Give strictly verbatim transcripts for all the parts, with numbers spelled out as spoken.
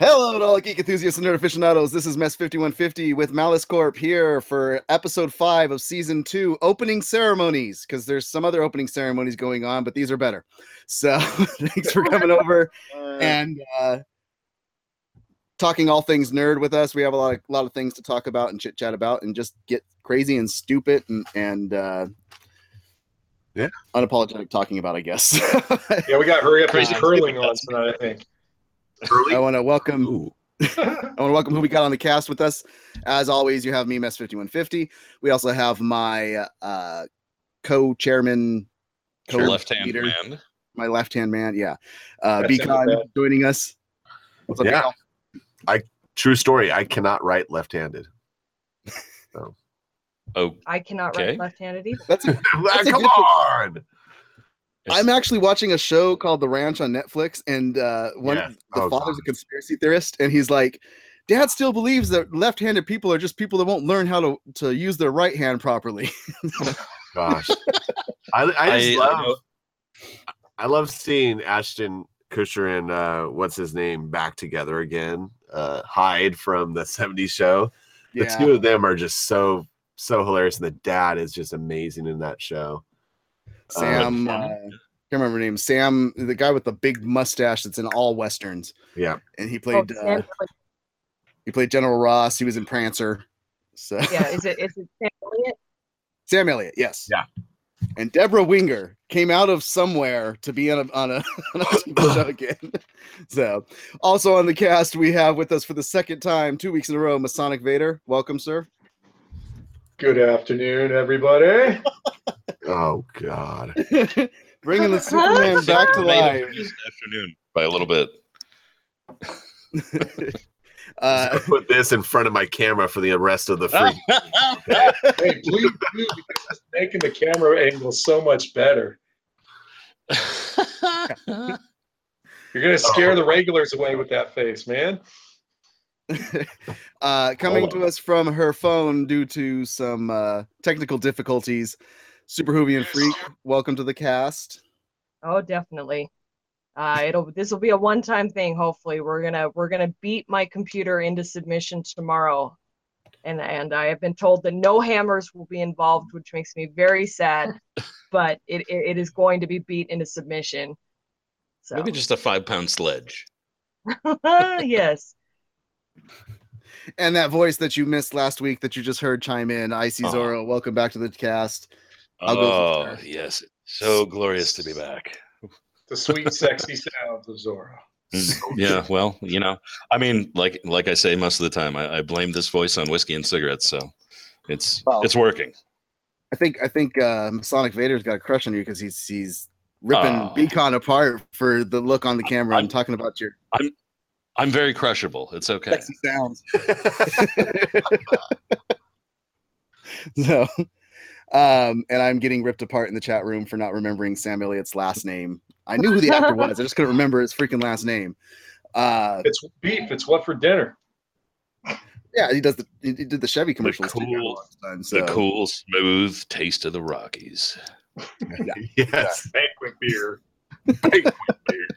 Hello to all geek enthusiasts and nerd aficionados. This is Mess fifty-one fifty with Malice Corp here for episode five of season two, opening ceremonies, because there's some other opening ceremonies going on, but these are better. So thanks for coming over and uh, talking all things nerd with us. We have a lot of, a lot of things to talk about and chit chat about and just get crazy and stupid and, and uh, yeah, unapologetic talking about, I guess. Yeah, we got hurry up and curling on tonight, I think. I want to welcome I want to welcome who we got on the cast with us. As always, you have me, Mess fifty-one fifty. We also have my uh, co-chairman, co left-hand man, my left-hand man. Yeah, uh, Beacon joining us. What's up, yeah, Beacon? I true story. I cannot write left-handed. So. Oh, I cannot okay. write left-handed either. That's, a, that's come on. I'm actually watching a show called The Ranch on Netflix, and uh, one yeah. the oh, father's God. a conspiracy theorist, and he's like, "Dad still believes that left-handed people are just people that won't learn how to, to use their right hand properly." Gosh, I, I just I, love I, I love seeing Ashton Kutcher and uh, what's his name back together again. Uh, Hyde from the seventies show. The yeah. two of them are just so so hilarious, and the dad is just amazing in that show. Sam, uh, uh, can't remember her name. Sam, the guy with the big mustache that's in all westerns. Yeah, and he played. Oh, uh, he played General Ross. He was in Prancer. So yeah, is it is it Sam Elliott? Sam Elliott, yes. Yeah, and Deborah Winger came out of somewhere to be on a on a, on a T V show again. So, also on the cast we have with us for the second time, two weeks in a row, Masonic Vader. Welcome, sir. Good afternoon, everybody. Oh God! Bringing the Superman back to life. This afternoon by a little bit. uh, so put this in front of my camera for the rest of the free. Hey, please do, because it's making the camera angle so much better. You're gonna scare oh. the regulars away with that face, man. uh, coming to us from her phone due to some uh, technical difficulties. Super Hoovian Freak, welcome to the cast. Oh, definitely. Uh, it'll this will be a one-time thing. Hopefully, we're gonna we're gonna beat my computer into submission tomorrow, and and I have been told that no hammers will be involved, which makes me very sad. But it, it it is going to be beat into submission. So maybe just a five-pound sledge. Yes. And that voice that you missed last week that you just heard chime in, Icy oh. Zorro, welcome back to the cast. I'll oh, go yes. So glorious to be back. The sweet, sexy sounds of Zorro. Yeah, well, you know, I mean, like like I say most of the time, I, I blame this voice on whiskey and cigarettes, so it's well, it's working. I think I think uh, Masonic Vader's got a crush on you because he's he's ripping oh. Beacon apart for the look on the camera I'm, and talking about your I'm I'm very crushable. It's okay. Sexy sounds. So Um, and I'm getting ripped apart in the chat room for not remembering Sam Elliott's last name. I knew who the actor was. I just couldn't remember his freaking last name. Uh, it's beef. It's what for dinner. Yeah, he does the he did the Chevy commercials. The cool, time, so. the cool, smooth taste of the Rockies. Yeah. Yes, banquet beer. Banquet beer.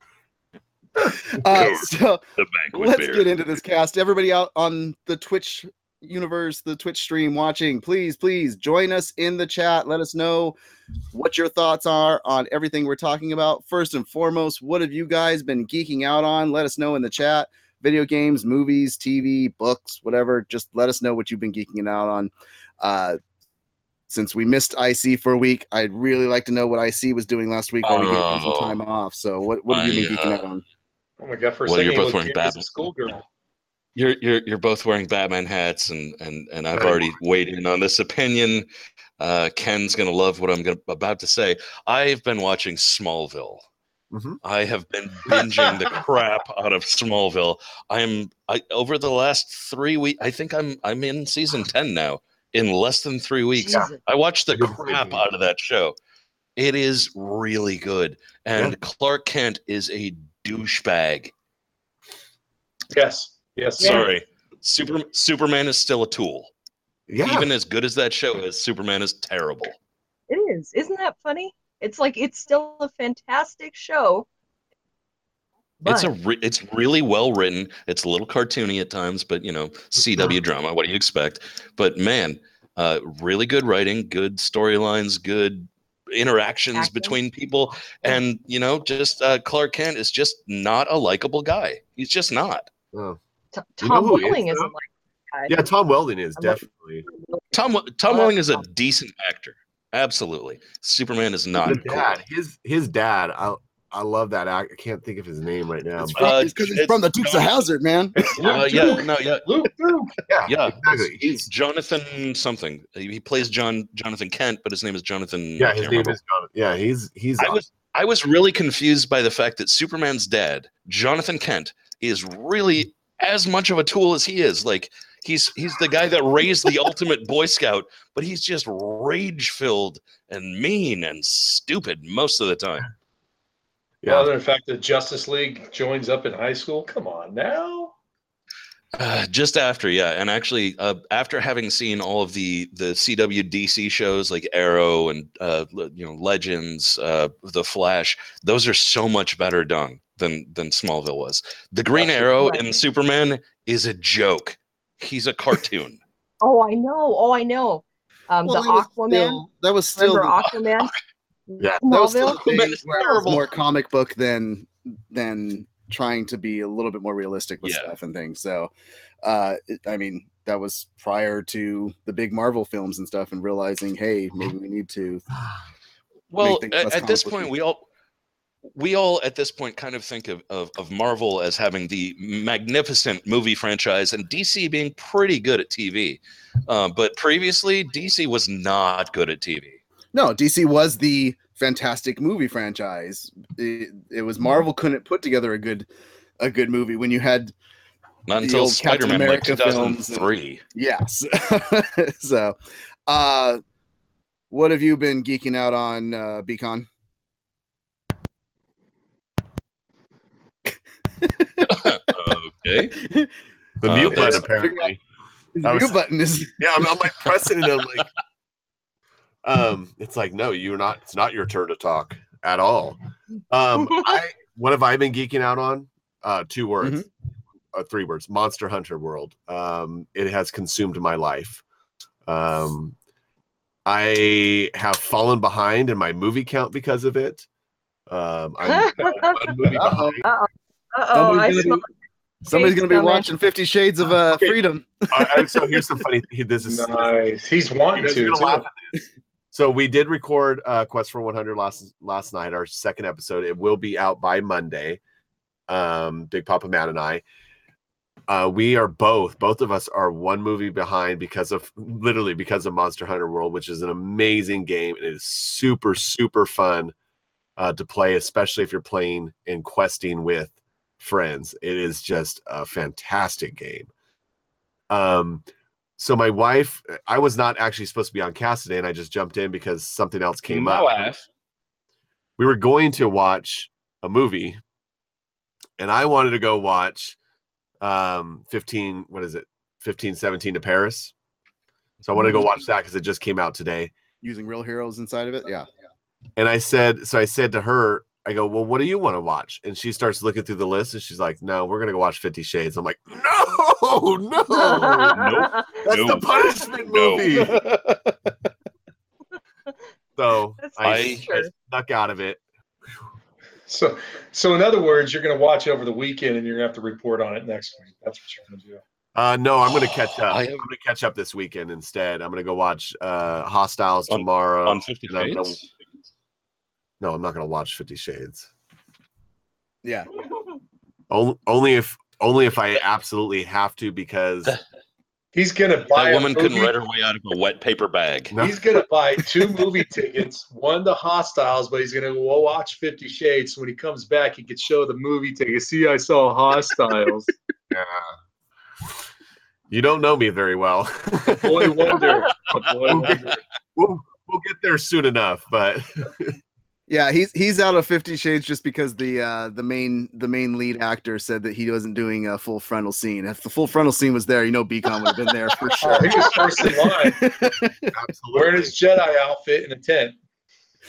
Uh, so the banquet let's beer. get into this cast. Everybody out on the Twitch universe, the Twitch stream watching, please please join us in the chat. Let us know what your thoughts are on everything we're talking about. First and foremost, what have you guys been geeking out on? Let us know in the chat. Video games, movies, T V, books, whatever. Just let us know what you've been geeking out on. Uh since we missed I C for a week, I'd really like to know what I C was doing last week while we gave him some time off. So what, what have you been geeking uh, out on? Oh my god, first well, thing you're both wearing Batman schoolgirl. You're you're you're both wearing Batman hats, and and and I've already weighed in on this opinion. Uh, Ken's gonna love what I'm gonna, about to say. I've been watching Smallville. Mm-hmm. I have been binging the crap out of Smallville. I'm I over the last three weeks. I think I'm I'm in season ten now. In less than three weeks, Jesus. I watched the crap out of that show. It is really good, and yeah. Clark Kent is a douchebag. Yes. Yes. Sorry. Super, Superman is still a tool. Yeah. Even as good as that show is, Superman is terrible. It is. Isn't that funny? It's like it's still a fantastic show. But, it's a re- it's really well written. It's a little cartoony at times, but you know, C W drama. What do you expect? But man, uh, really good writing, good storylines, good interactions Acting. between people, and you know, just uh, Clark Kent is just not a likable guy. He's just not. Oh. T- You know Tom who is, Welling though? isn't like that guy. Yeah, Tom Weldon is I love- definitely. Tom Tom Oh, Welling is a Tom. decent actor. Absolutely, Superman is not. The cool. dad, his his dad. I I love that act. I can't think of his name right now. It's but- Uh, because he's it's from the Dukes of Hazzard, man. Uh, yeah, no, yeah, Luke, Luke. yeah, yeah. exactly. He's Jonathan something. He plays John Jonathan Kent, but his name is Jonathan. yeah, I his can't name remember. is John. Yeah, he's he's. I was I was really confused by the fact that Superman's dad, Jonathan Kent, is really as much of a tool as he is. Like he's he's the guy that raised the ultimate Boy Scout, but he's just rage filled and mean and stupid most of the time. yeah. Other than the fact that Justice League joins up in high school. Come on now. Uh, just after, yeah, and actually, uh, after having seen all of the the C W D C shows like Arrow and uh, le- you know Legends, uh, The Flash, those are so much better done than than Smallville was. The Green Arrow in Superman is a joke. He's a cartoon. Oh, I know. Oh, I know. Um, Well, the that was Aquaman. still- that was still Remember the- Aquaman? Yeah, that was still Smallville? the thing Man, it's where it was terrible. more comic book than than trying to be a little bit more realistic with Yeah. stuff and things. So, uh, it- I mean, that was prior to the big Marvel films and stuff, and realizing, hey, maybe we need to. Well, things at, less at this comic point, we all we all at this point kind of think of, of of Marvel as having the magnificent movie franchise, and D C being pretty good at T V. Uh, but previously, D C was not good at T V. No, D C was the fantastic movie franchise. It, it was Marvel couldn't put together a good a good movie when you had Not the until old Captain Spider-Man, like America two thousand films and- three. yes. So, uh, what have you been geeking out on, uh, Beacon? Okay. the Uh, mute button that's- apparently. His I was- mute button is Yeah, I'm, I'm like pressing it. I'm like, um, it's like no, you're not. It's not your turn to talk at all. Um, I what have I been geeking out on? Uh, two words, uh, three words. Monster Hunter World. Um, it has consumed my life. Um, I have fallen behind in my movie count because of it. Um, I'm one movie Uh-oh. behind. Uh-oh. Uh-oh. I Somebody's smell gonna somebody's gonna be coming. watching Fifty Shades of uh, Okay. Freedom. I, I, so here's the funny. This is Nice. He's You wanting guys are to. gonna too. laugh at this. So we did record uh, Quest for one hundred last last night, our second episode. It will be out by Monday. Um, Big Papa Matt and I. Uh, we are both, both of us are one movie behind because of literally because of Monster Hunter World, which is an amazing game. It is super, super fun uh, to play, especially if you're playing and questing with friends. It is just a fantastic game. Um, so my wife, I was not actually supposed to be on cast today, and I just jumped in because something else came My up. wife. We were going to watch a movie, and I wanted to go watch um fifteen, what is it? fifteen seventeen to Paris. So I wanted to go watch that because it just came out today. Using real heroes inside of it. Yeah. And I said, so I said to her, I go, well, what do you want to watch? And she starts looking through the list, and she's like, no, we're gonna go watch Fifty Shades. I'm like, no, no, Nope. that's No. the punishment No. movie. So That's I, I- I snuck out of it. So, so in other words, you're going to watch it over the weekend, and you're going to have to report on it next week. That's what you're going to do. Uh, no, I'm gonna catch up. I I'm have- gonna catch up this weekend instead. I'm gonna go watch uh, Hostiles On- tomorrow. on Fifty and I'm gonna- Shades. no, I'm not gonna watch Fifty Shades. Yeah. Only, only if only if I absolutely have to, because He's going to buy That a woman couldn't movie- write her way out of a wet paper bag. No. He's going to buy two movie tickets, one to Hostiles, but he's going to go watch Fifty Shades. So when he comes back, he could show the movie ticket. See, I saw Hostiles. Yeah. You don't know me very well. Boy wonder. A boy wonder. we'll, we'll get there soon enough, but Yeah, he's he's out of Fifty Shades just because the uh, the main the main lead actor said that he wasn't doing a full frontal scene. If the full frontal scene was there, you know, Beacon would have been there for sure. Oh, he was first in line, absolutely. wearing his Jedi outfit in a tent.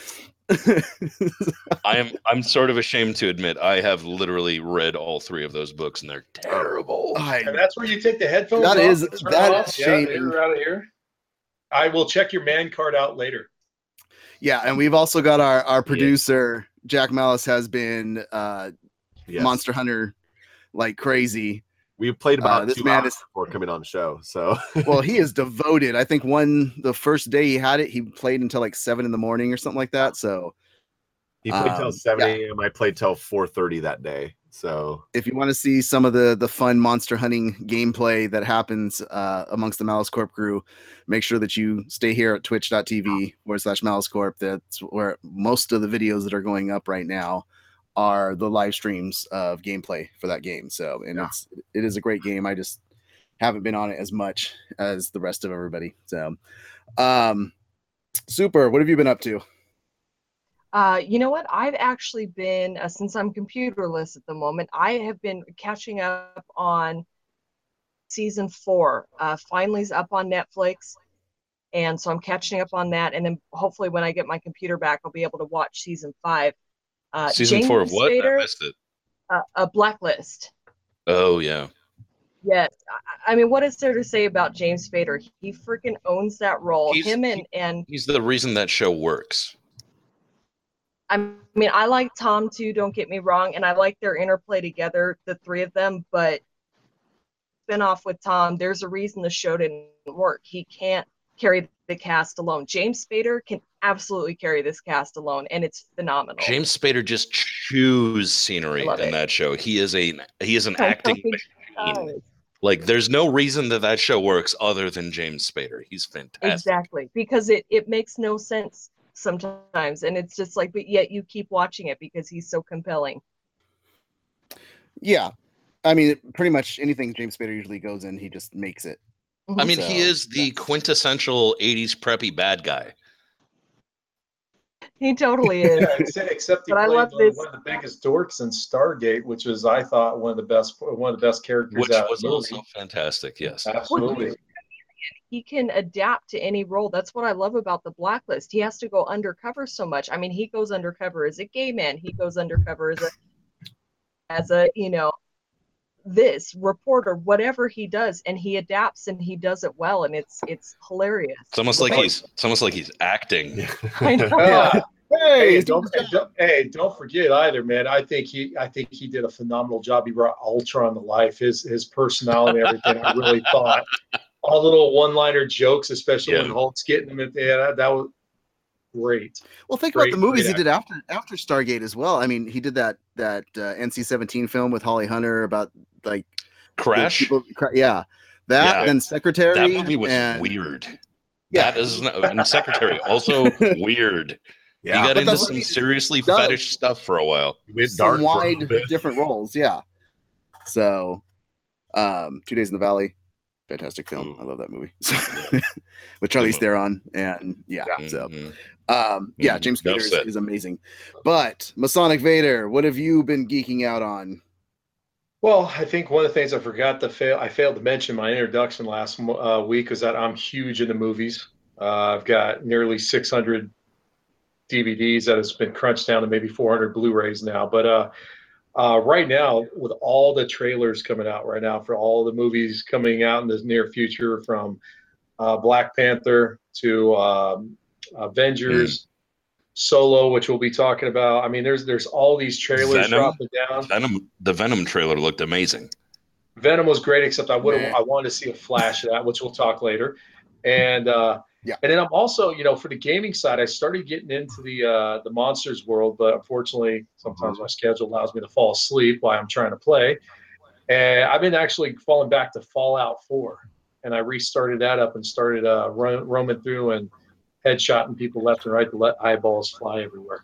I am I'm sort of ashamed to admit I have literally read all three of those books, and they're terrible. I, And that's where you take the headphones That off. is- and turn that off. is Yeah, shaming. they're out of here. I will check your man card out later. yeah, and we've also got our our producer Jack Malice has been uh, Yes. Monster Hunter like crazy. We played about Uh, this two man hours is- before coming on the show. So Well, he is devoted. I think one the first day he had it, he played until like seven in the morning or something like that. So he played Um, till seven yeah. a.m. I played till four thirty that day. So if you want to see some of the the fun monster hunting gameplay that happens uh, amongst the Malice Corp crew, make sure that you stay here at twitch.tv forward slash Malice Corp. That's where most of the videos that are going up right now are the live streams of gameplay for that game. So, and Yeah. it's it is a great game. I just haven't been on it as much as the rest of everybody. So, um, Super, what have you been up to? Uh, you know what? I've actually been, uh, since I'm computerless at the moment, I have been catching up on season four. Uh, finally's up on Netflix. And so I'm catching up on that. And then hopefully when I get my computer back, I'll be able to watch season five. Uh, Season James four of what? Spader, I missed it. uh, a Blacklist. Oh yeah. Yes. I, I mean, what is there to say about James Spader? He freaking owns that role. He's- Him and, he- and He's the reason that show works. I mean, I like Tom too, don't get me wrong, and I like their interplay together, the three of them, but spin off with Tom, there's a reason the show didn't work. He can't carry the cast alone. James Spader can absolutely carry this cast alone, and it's phenomenal. James Spader just chews scenery I love in it. that show. He is a he is an I know acting he machine. does. Like there's no reason that that show works other than James Spader. He's fantastic. Exactly, because it, it makes no sense sometimes, and it's just like, but yet you keep watching it because he's so compelling. Yeah, I mean, pretty much anything James Spader usually goes in, he just makes it. I mean, So, he is the quintessential eighties preppy bad guy. He totally is. Yeah, except, except he But I played love one, this- one of the biggest dorks in Stargate, which was, I thought, one of the best one of the best characters Which out of was the movie. also fantastic, yes. Absolutely. He can adapt to any role. That's what I love about the Blacklist. He has to go undercover so much. I mean, he goes undercover as a gay man. He goes undercover as a, as a, you know, this reporter, whatever he does, and he adapts and he does it well, and it's it's hilarious. It's almost like he's it's almost like he's acting. I know. Yeah. Hey, Hey, don't, and don't, hey, don't forget either, man. I think he, I think he did a phenomenal job. He brought Ultron to life. His, his personality and everything. I really thought all the little one-liner jokes, especially Yeah. when Hulk's getting them at the end. That, that was great. Well, think Great- about the movies great he did after after Stargate as well. I mean, he did that that uh, N C seventeen film with Holly Hunter about like the Crash. people- cra- yeah, that Yeah. and Secretary. That movie was and, weird. Yeah. That is not, and Secretary also weird. yeah, he got but into that's what some he seriously does. fetish stuff for a while. he went some dark for a wide little bit. different roles. Yeah. So, um, Two Days in the Valley, fantastic film. Mm. I love that movie with Charlize Good Theron, and yeah. So, Mhm. um, yeah, Mm, James enough Spader is, said. is amazing. But Masonic Vader, what have you been geeking out on? Well, I think one of the things I forgot to fail, I failed to mention in my introduction last uh, week was that I'm huge into movies. Uh, I've got nearly six hundred D V Ds that has been crunched down to maybe four hundred Blu-rays now. But uh, uh, right now, with all the trailers coming out right now for all the movies coming out in the near future, from uh, Black Panther to um, Avengers, Solo, which we'll be talking about. I mean, there's there's all these trailers Venom? dropping down. Venom. The Venom trailer looked amazing. Venom was great, except I would have Yeah. I wanted to see a flash of that, which we'll talk later. And uh, Yeah. and then I'm also, you know, for the gaming side, I started getting into the uh, the monsters world, but unfortunately, sometimes my schedule allows me to fall asleep while I'm trying to play. And I've been actually falling back to Fallout four, and I restarted that up and started uh, ro- roaming through and headshotting people left and right to let eyeballs fly everywhere.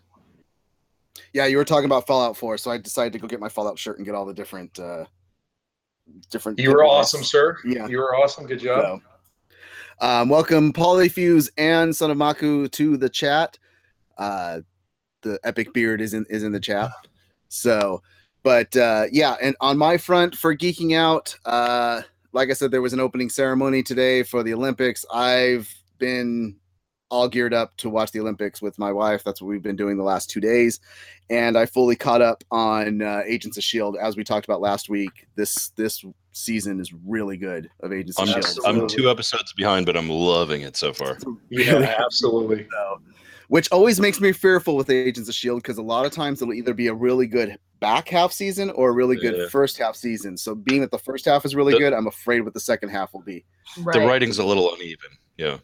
Yeah, you were talking about Fallout four, so I decided to go get my Fallout shirt and get all the different, uh, different. You were different awesome, lists. sir. Yeah. You were awesome. Good job. So, um, welcome Polyfuse and Son of Maku to the chat. Uh, the Epic Beard is in is in the chat. So, but uh, yeah, and on my front for geeking out, uh, like I said, there was an opening ceremony today for the Olympics. I've been all geared up to watch the Olympics with my wife. That's what we've been doing the last two days. And I fully caught up on uh, Agents of S H I E L D. As we talked about last week, this this season is really good of Agents I'm, of S H I E L D. I'm two episodes behind, but I'm loving it so far. Yeah, absolutely. So, which always makes me fearful with Agents of S H I E L D, because a lot of times it'll either be a really good back half season or a really good Yeah. first half season. So being that the first half is really The- good, I'm afraid what the second half will be. Right. The writing's a little uneven. Yeah.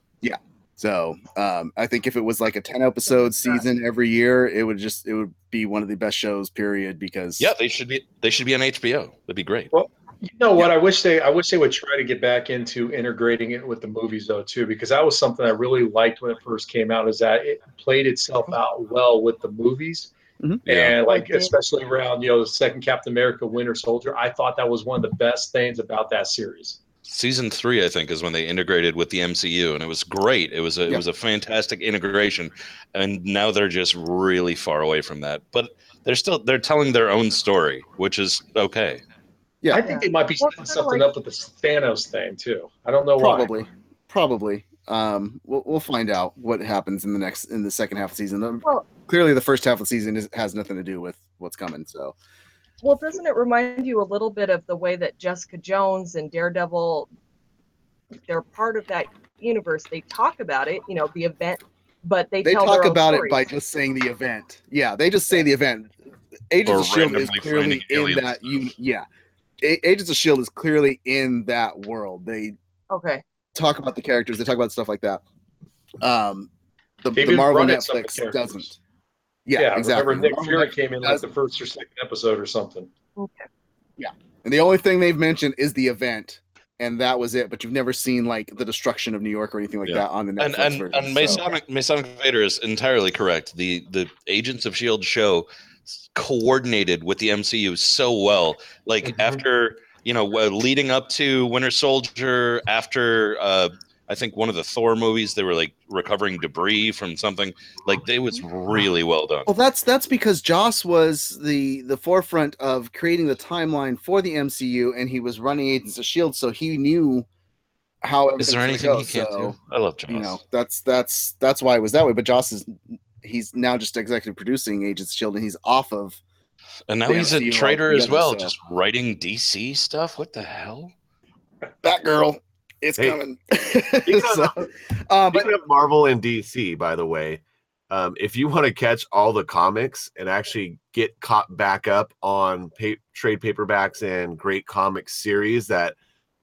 So um, I think if it was like a ten episode season every year, it would just it would be one of the best shows, period. Because Yeah, they should be they should be on H B O. That'd be great. Well, you know what? I wish they I wish they would try to get back into integrating it with the movies though too, because that was something I really liked when it first came out. Is that it played itself out well with the movies, Mhm. and like It did. especially around you know the second Captain America, Winter Soldier. I thought that was one of the best things about that series. Season three, I think, is when they integrated with the M C U, and it was great. It was a, Yeah. it was a fantastic integration, and now they're just really far away from that. But they're still they're telling their own story, which is okay. Yeah. I think they might be Well, setting kinda something like- up with the Thanos thing too. I don't know why. probably, probably. Um, we'll we'll find out what happens in the next in the second half of the season. Um, Well- Clearly, the first half of the season is, has nothing to do with what's coming. So Well, doesn't it remind you a little bit of the way that Jessica Jones and Daredevil, they're part of that universe? They talk about it, you know, the event, but they, they tell talk their own about stories. it by just saying the event. Yeah, they just say the event. Agents Or of S H I E L D is randomly clearly finding in aliens. that. You, yeah, A- Agents of S H I E L D is clearly in that world. They Okay. talk about the characters. They talk about stuff like that. Um, the, They've the been Marvel running some of the Netflix characters. doesn't. Yeah, exactly. Remember Nick Marvel Fury Netflix came in like doesn't. the first or second episode or something. Okay. And the only thing they've mentioned is the event, and that was it. But you've never seen like the destruction of New York or anything like Yeah. that on the Netflix And and version. and so- Masonic Masonic Vader is entirely correct. The the Agents of S H I E L D show coordinated with the M C U so well. Like Mhm. after you know uh, leading up to Winter Soldier, after uh, I think one of the Thor movies, they were like recovering debris from something. Like it was really well done. Well, that's that's because Joss was the the forefront of creating the timeline for the M C U, and he was running Agents of S H I E L D, so he knew how. Is there everything's anything gonna he go, can't so, do? I love Joss. You know, that's that's that's why it was that way. But Joss is he's now just executive producing Agents of S H I E L D, and he's off of. and now the he's a M C U traitor as altogether, well, so- just writing D C stuff. What the hell? Batgirl. It's Hey, coming. speaking of- So, uh, but Speaking of Marvel and D C, by the way, um, if you want to catch all the comics and actually get caught back up on pa- trade paperbacks and great comic series that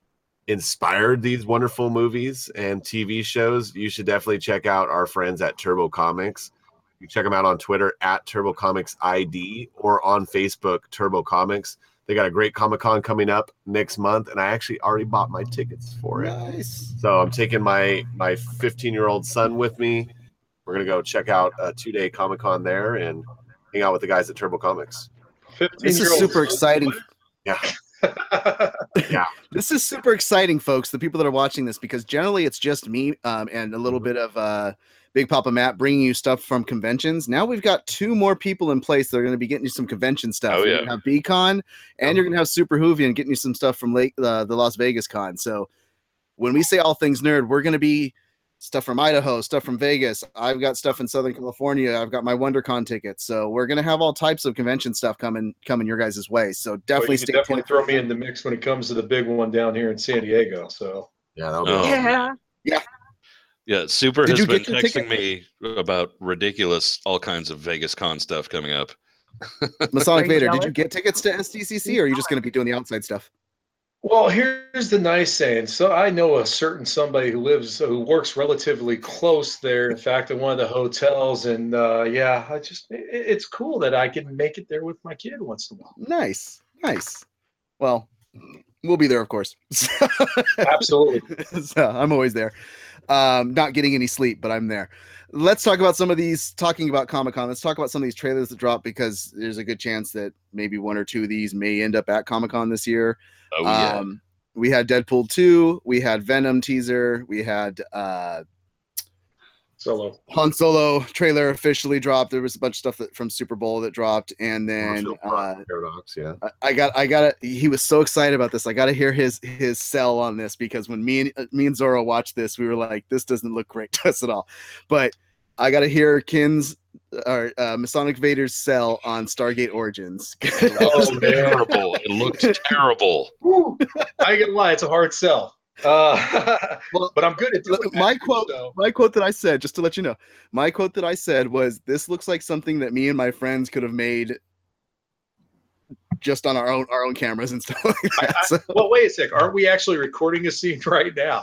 inspired these wonderful movies and T V shows, you should definitely check out our friends at Turbo Comics. You check them out on Twitter at Turbo Comics I D or on Facebook, Turbo Comics. They got a great Comic-Con coming up next month, and I actually already bought my tickets for it. nice. So I'm taking my my fifteen year old son with me. We're gonna go check out a two day Comic Con there and hang out with the guys at Turbo Comics. This is super exciting. Yeah, This is super exciting, folks. The people that are watching this, because generally it's just me um, and a little bit of uh, Big Papa Matt bringing you stuff from conventions. Now we've got two more people in place that are going to be getting you some convention stuff. Oh, You're yeah. going to have B-Con, and you're going to have Super Hoovian getting you some stuff from Lake, uh, the Las Vegas Con. So when we say all things nerd, we're going to be stuff from Idaho, stuff from Vegas. I've got stuff in Southern California. I've got my WonderCon tickets. So we're going to have all types of convention stuff coming coming your guys' way. So Well, definitely you stay can definitely tuned. throw me in the mix when it comes to the big one down here in San Diego. So yeah, that'll be Oh. awesome. Yeah. Yeah, Super Did has you been get your texting me about ridiculous, all kinds of Vegas Con stuff coming up. Masonic Are you Vader, did jealous? you get tickets to S D C C, or are you just going to be doing the outside stuff? Well, here's the nice saying. So I know a certain somebody who lives, who works relatively close there. In fact, at one of the hotels, and uh, yeah, I just it, it's cool that I can make it there with my kid once in a while. Nice, nice. Well, we'll be there, of course. Absolutely. So I'm always there. Um, not getting any sleep, but I'm there. Let's talk about some of these. Talking about Comic-Con, let's talk about some of these trailers that dropped, because there's a good chance that maybe one or two of these may end up at Comic-Con this year. Oh yeah, Um, we had Deadpool two, we had Venom teaser, we had uh, Solo. Han Solo trailer officially dropped. There was a bunch of stuff that, from Super Bowl that dropped, and then uh, Paradox, yeah. I, I got, I got. He was so excited about this. I got to hear his his sell on this because when me and me and Zorro watched this, we were like, "This doesn't look great to us at all." But I got to hear Kin's or uh, Masonic Vader's sell on Stargate Origins. Oh, terrible! It looked terrible. Woo. I ain't gonna lie, it's a hard sell. Uh, well, but I'm good at doing my that, quote. So. My quote that I said, just to let you know, my quote that I said was, "This looks like something that me and my friends could have made just on our own our own cameras and stuff like that." I, I, so. Well, wait a sec. Aren't we actually recording a scene right now?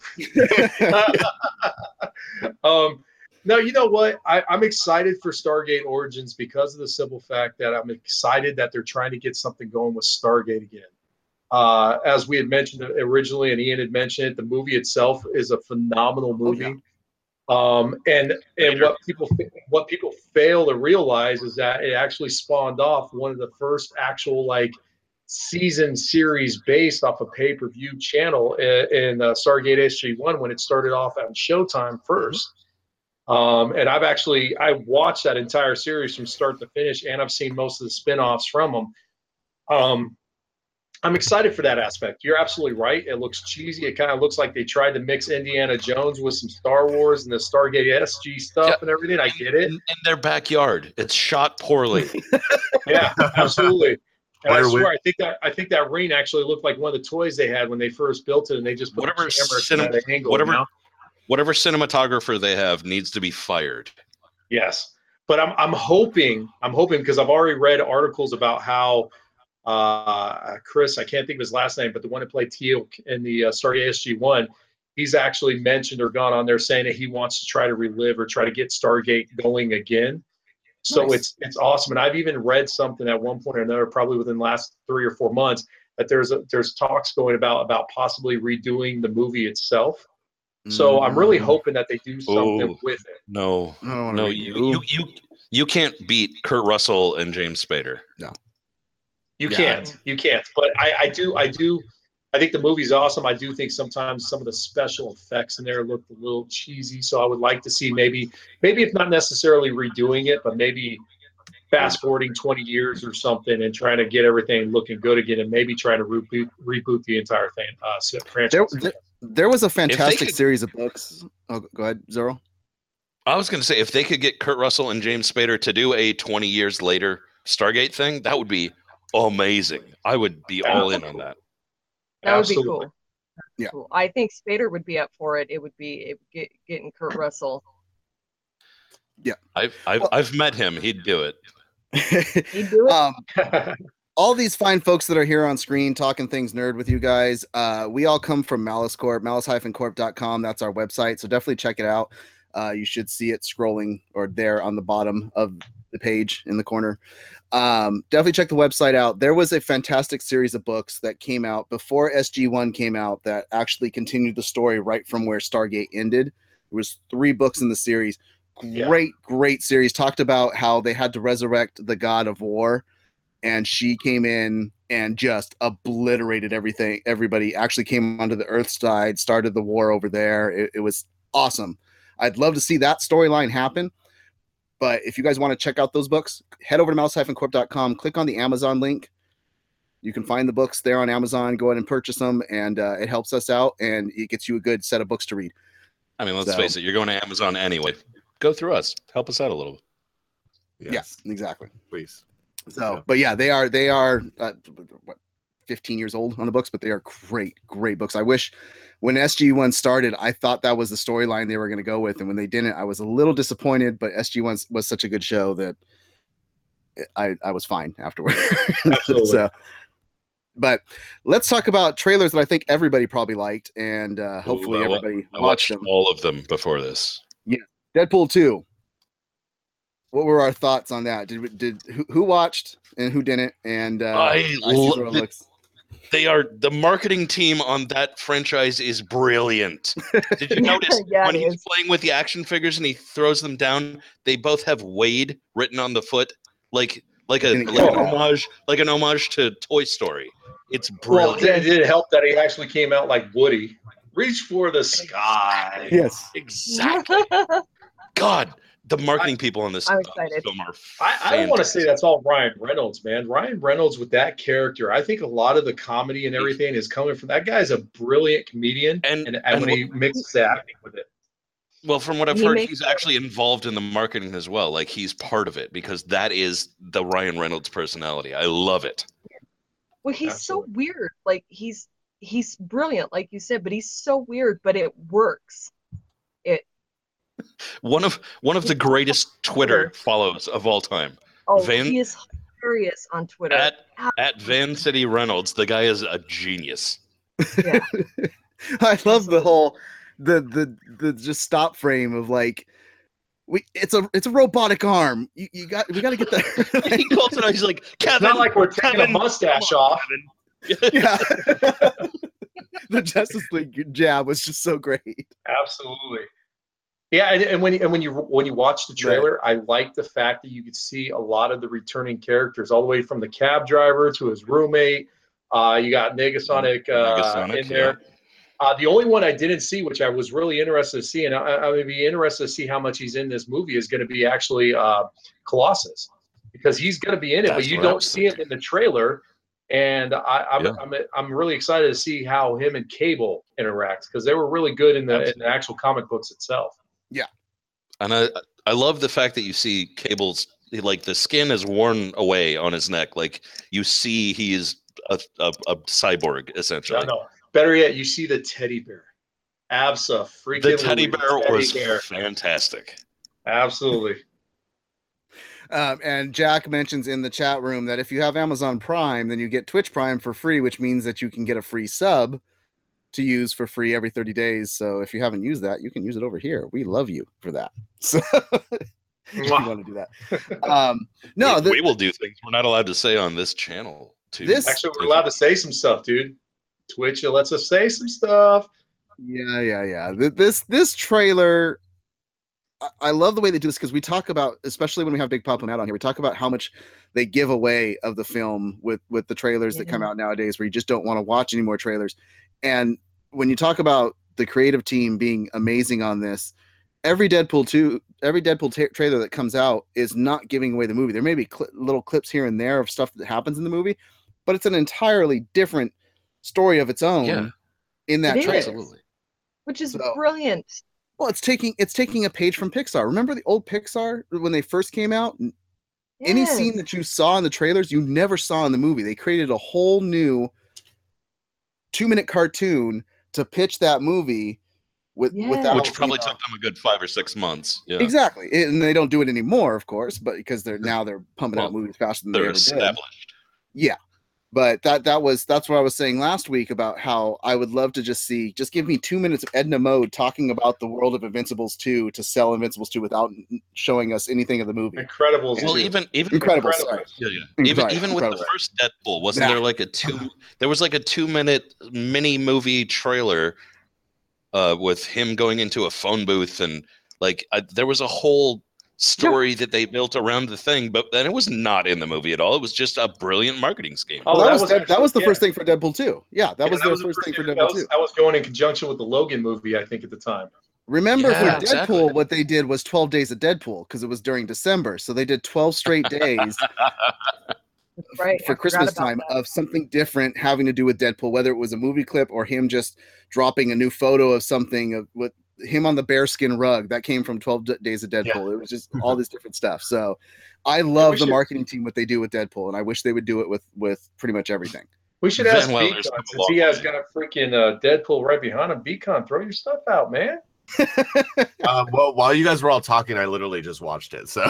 um, no, you know what? I, I'm excited for Stargate Origins because of the simple fact that I'm excited that they're trying to get something going with Stargate again. Uh, as we had mentioned originally, and Ian had mentioned it, the movie itself is a phenomenal movie. Oh, yeah. Um, and and what people what people fail to realize is that it actually spawned off one of the first actual like season series based off a pay per view channel in, in uh, Stargate S G one when it started off on Showtime first. Um, and I've actually I watched that entire series from start to finish, and I've seen most of the spin-offs from them. Um, I'm excited for that aspect. You're absolutely right. It looks cheesy. It kind of looks like they tried to mix Indiana Jones with some Star Wars and the Stargate S G stuff yeah. and everything. I get it. In, in their backyard. It's shot poorly. Yeah, absolutely. And I swear, I think that I think that ring actually looked like one of the toys they had when they first built it, and they just put whatever the camera cinem- at an angle. Whatever, you know? whatever cinematographer they have needs to be fired. Yes, but I'm I'm hoping I'm hoping because I've already read articles about how. Uh, Chris, I can't think of his last name, but the one that played Teal'c in the uh, Stargate S G one, he's actually mentioned or gone on there saying that he wants to try to relive or try to get Stargate going again. So nice. it's it's awesome. And I've even read something at one point or another, probably within the last three or four months, that there's a, there's talks going about about possibly redoing the movie itself. So I'm really hoping that they do something oh, with it. No, no, you, you you you can't beat Kurt Russell and James Spader. No. You yeah. can't, you can't. But I, I do, I do, I think the movie's awesome. I do think sometimes some of the special effects in there look a little cheesy. So I would like to see maybe, maybe if not necessarily redoing it, but maybe fast forwarding twenty years or something and trying to get everything looking good again, and maybe trying to reboot, reboot the entire thing. Uh, franchise. There, there, there was a fantastic could, series of books. Oh, go ahead, Zorro. I was going to say, if they could get Kurt Russell and James Spader to do a twenty years later Stargate thing, that would be amazing. I would be all in on that. That would Absolutely. be cool. Yeah. Cool. I think Spader would be up for it. It would be it would get, getting Kurt Russell. Yeah. I've I've well, I've met him. He'd do it. He'd do it. Um, all these fine folks that are here on screen talking things nerd with you guys. Uh, we all come from Malice Corp, malice dash corp dot com. That's our website. So definitely check it out. Uh, you should see it scrolling or there on the bottom of the page in the corner. Um, definitely check the website out. There was a fantastic series of books that came out before S G one came out that actually continued the story right from where Stargate ended. There was three books in the series. Great, yeah. great series. Talked about how they had to resurrect the god of war, and she came in and just obliterated everything. Everybody actually came onto the Earth side, started the war over there. It, it was awesome. I'd love to see that storyline happen. But if you guys want to check out those books, head over to malice dash corp dot com, click on the Amazon link. You can find the books there on Amazon. Go ahead and purchase them, and uh, it helps us out, and it gets you a good set of books to read. I mean, let's so, face it, you're going to Amazon anyway. Go through us. Help us out a little bit. Yes, yeah, exactly. Please. So, yeah. but yeah, they are, they are, uh, what, fifteen years old on the books, but they are great, great books. I wish when S G one started, I thought that was the storyline they were going to go with. And when they didn't, I was a little disappointed, but S G one was such a good show that I, I was fine afterward. Absolutely. So, but let's talk about trailers that I think everybody probably liked. And uh, hopefully Ooh, I, everybody I watched them. all of them before this. Yeah. Deadpool two. What were our thoughts on that? Did did who, who watched and who didn't? And uh, I, I love it. They are the marketing team on that franchise is brilliant. Did you notice yeah, when he's is. playing with the action figures and he throws them down, they both have Wade written on the foot, like like a like an homage, like an homage to Toy Story. It's brilliant. Well, it did help that he actually came out like Woody. Reach for the sky. Yes, exactly. God, the marketing I, people on this I'm excited. film are I, I don't want to say that's all Ryan Reynolds, man. Ryan Reynolds with that character, I think a lot of the comedy and everything is coming from that guy's a brilliant comedian, and, and, and, and when what, he mixes that acting with it. Well, from what I've he heard, he's actually involved in the marketing as well. Like he's part of it because that is the Ryan Reynolds personality. I love it. Well, he's Absolutely. so weird. Like he's he's brilliant, like you said, but he's so weird, but it works. It. One of one of the greatest Twitter follows of all time. Oh, Van, he is hilarious on Twitter. At at Van City Reynolds, the guy is a genius. Yeah. I love the whole. The the the just stop frame of like we it's a it's a robotic arm. You, you got we got to get that. He calls it out. He's like, Kevin, it's not like we're taking Kevin, a mustache off. Yeah. The Justice League jab was just so great. Absolutely. Yeah, and, and when and when you when you watch the trailer, right. I like the fact that you could see a lot of the returning characters, all the way from the cab driver to his roommate. Uh, you got Negasonic, uh, Negasonic in there. Yeah. Uh, the only one I didn't see, which I was really interested to see, and I, I would be interested to see how much he's in this movie, is going to be actually uh, Colossus, because he's going to be in it, That's but you don't see it in the trailer. And I, I'm, yeah. I'm I'm really excited to see how him and Cable interact, because they were really good in the, in the actual comic books itself. Yeah, and I I love the fact that you see Cable's, like, the skin is worn away on his neck, like you see he is a a, a cyborg essentially. No, no. Better yet, you see the teddy bear. Absa freaking The teddy bear teddy was bear. fantastic. Absolutely. Um, and Jack mentions in the chat room that if you have Amazon Prime, then you get Twitch Prime for free, which means that you can get a free sub to use for free every thirty days. So if you haven't used that, you can use it over here. We love you for that. So if you want to do that. Um, no, we, the, we will do things we're not allowed to say on this channel. Too. This, Actually, we're allowed to say some stuff, dude. Twitch lets us say some stuff. Yeah, yeah, yeah. This this trailer, I love the way they do this, because we talk about, especially when we have Big Pop and Matt on here, we talk about how much they give away of the film with with the trailers yeah. that come out nowadays, where you just don't want to watch any more trailers. And when you talk about the creative team being amazing on this, every Deadpool two, every Deadpool tra- trailer that comes out is not giving away the movie. There may be cl- little clips here and there of stuff that happens in the movie, but it's an entirely different story of its own yeah. in that it trailer, is, which is so brilliant. Well, it's taking it's taking a page from Pixar. Remember the old Pixar when they first came out? Yes. Any scene that you saw in the trailers, you never saw in the movie. They created a whole new two-minute cartoon to pitch that movie with yeah. without, which probably you know, took them a good five or six months. Yeah. Exactly, and they don't do it anymore, of course, but because they're now they're pumping well, out movies faster than they're they ever established. did. Yeah. But that that was that's what I was saying last week about how I would love to just see just give me two minutes of Edna Mode talking about the world of Invincibles two to sell Invincibles two without showing us anything of the movie. Incredibles. Well, even even Incredibles. Incredibles. Sorry. Yeah, yeah. Even sorry, even with Incredibles. the first Deadpool, wasn't nah. there like a two? There was like a two minute mini movie trailer, uh, with him going into a phone booth, and like I, there was a whole story that they built around the thing, but then it was not in the movie at all. It was just a brilliant marketing scheme. Oh, Well, that, that was was that, actually- that was the yeah. first thing for Deadpool two. Yeah, that Yeah, was that their was the first thing for that Deadpool was, two. that was going in conjunction with the Logan movie, I think, at the time. Remember Yeah, for Deadpool, exactly. what they did was twelve days of Deadpool, because it was during December. So they did twelve straight days Right. for I Christmas forgot about time that. of something different having to do with Deadpool, whether it was a movie clip or him just dropping a new photo of something of with him on the bearskin rug that came from twelve D- days of Deadpool. It was just all this different stuff. So I love we the should- marketing team, what they do with Deadpool, and I wish they would do it with with pretty much everything. We should Van ask Wilder's Beacon, come a since long he has way. got freaking uh, Deadpool right behind him. Beacon, throw your stuff out, man. Um, well, while you guys were all talking, I literally just watched it. So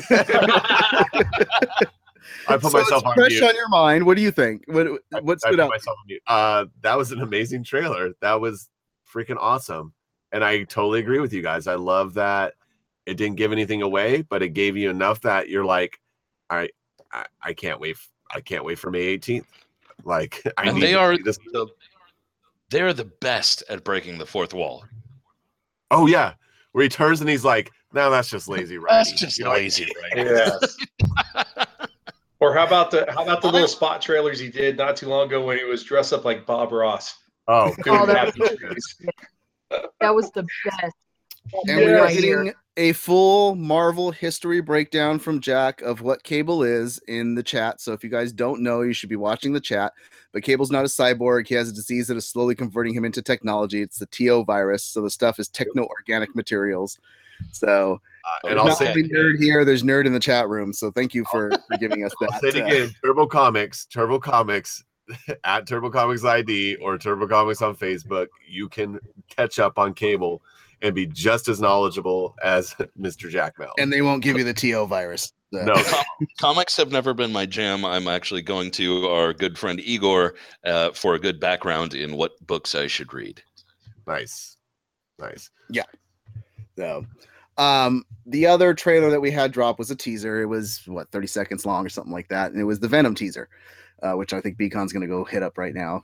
I put So myself it's on fresh mute. on your mind. What do you think? What what I stood put out? myself on mute. Uh, that was an amazing trailer. That was freaking awesome. And I totally agree with you guys. I love that it didn't give anything away, but it gave you enough that you're like, all right, I, I can't wait. f- I can't wait for May eighteenth. Like, I And need they to are see this. the they're the best at breaking the fourth wall. Oh yeah, where he turns and he's like, no, that's just lazy writing. That's just You're like, lazy, right? Yes. Or how about the how about the little spot trailers he did not too long ago when he was dressed up like Bob Ross? Oh, Couldn't Oh, that happy was- trees. That was the best. And we are Right here. getting a full Marvel history breakdown from Jack of what Cable is in the chat. So if you guys don't know, you should be watching the chat. But Cable's not a cyborg. He has a disease that is slowly converting him into technology. It's the T O virus. So the stuff is techno-organic materials. So uh, and there's I'll say not only nerd here, there's nerd in the chat room. So thank you for, for giving us that. I'll say it again, Turbo Comics, Turbo Comics, at Turbo Comics I D or Turbo Comics on Facebook, you can catch up on Cable and be just as knowledgeable as Mister Jack Mel. And they won't give you the T O virus. So. No. Com- comics have never been my jam. I'm actually going to our good friend Igor uh, for a good background in what books I should read. Nice. Nice. Yeah. So um, the other trailer that we had drop was a teaser. It was, what, thirty seconds long or something like that. And it was the Venom teaser. Uh, which I think Beacon's going to go hit up right now.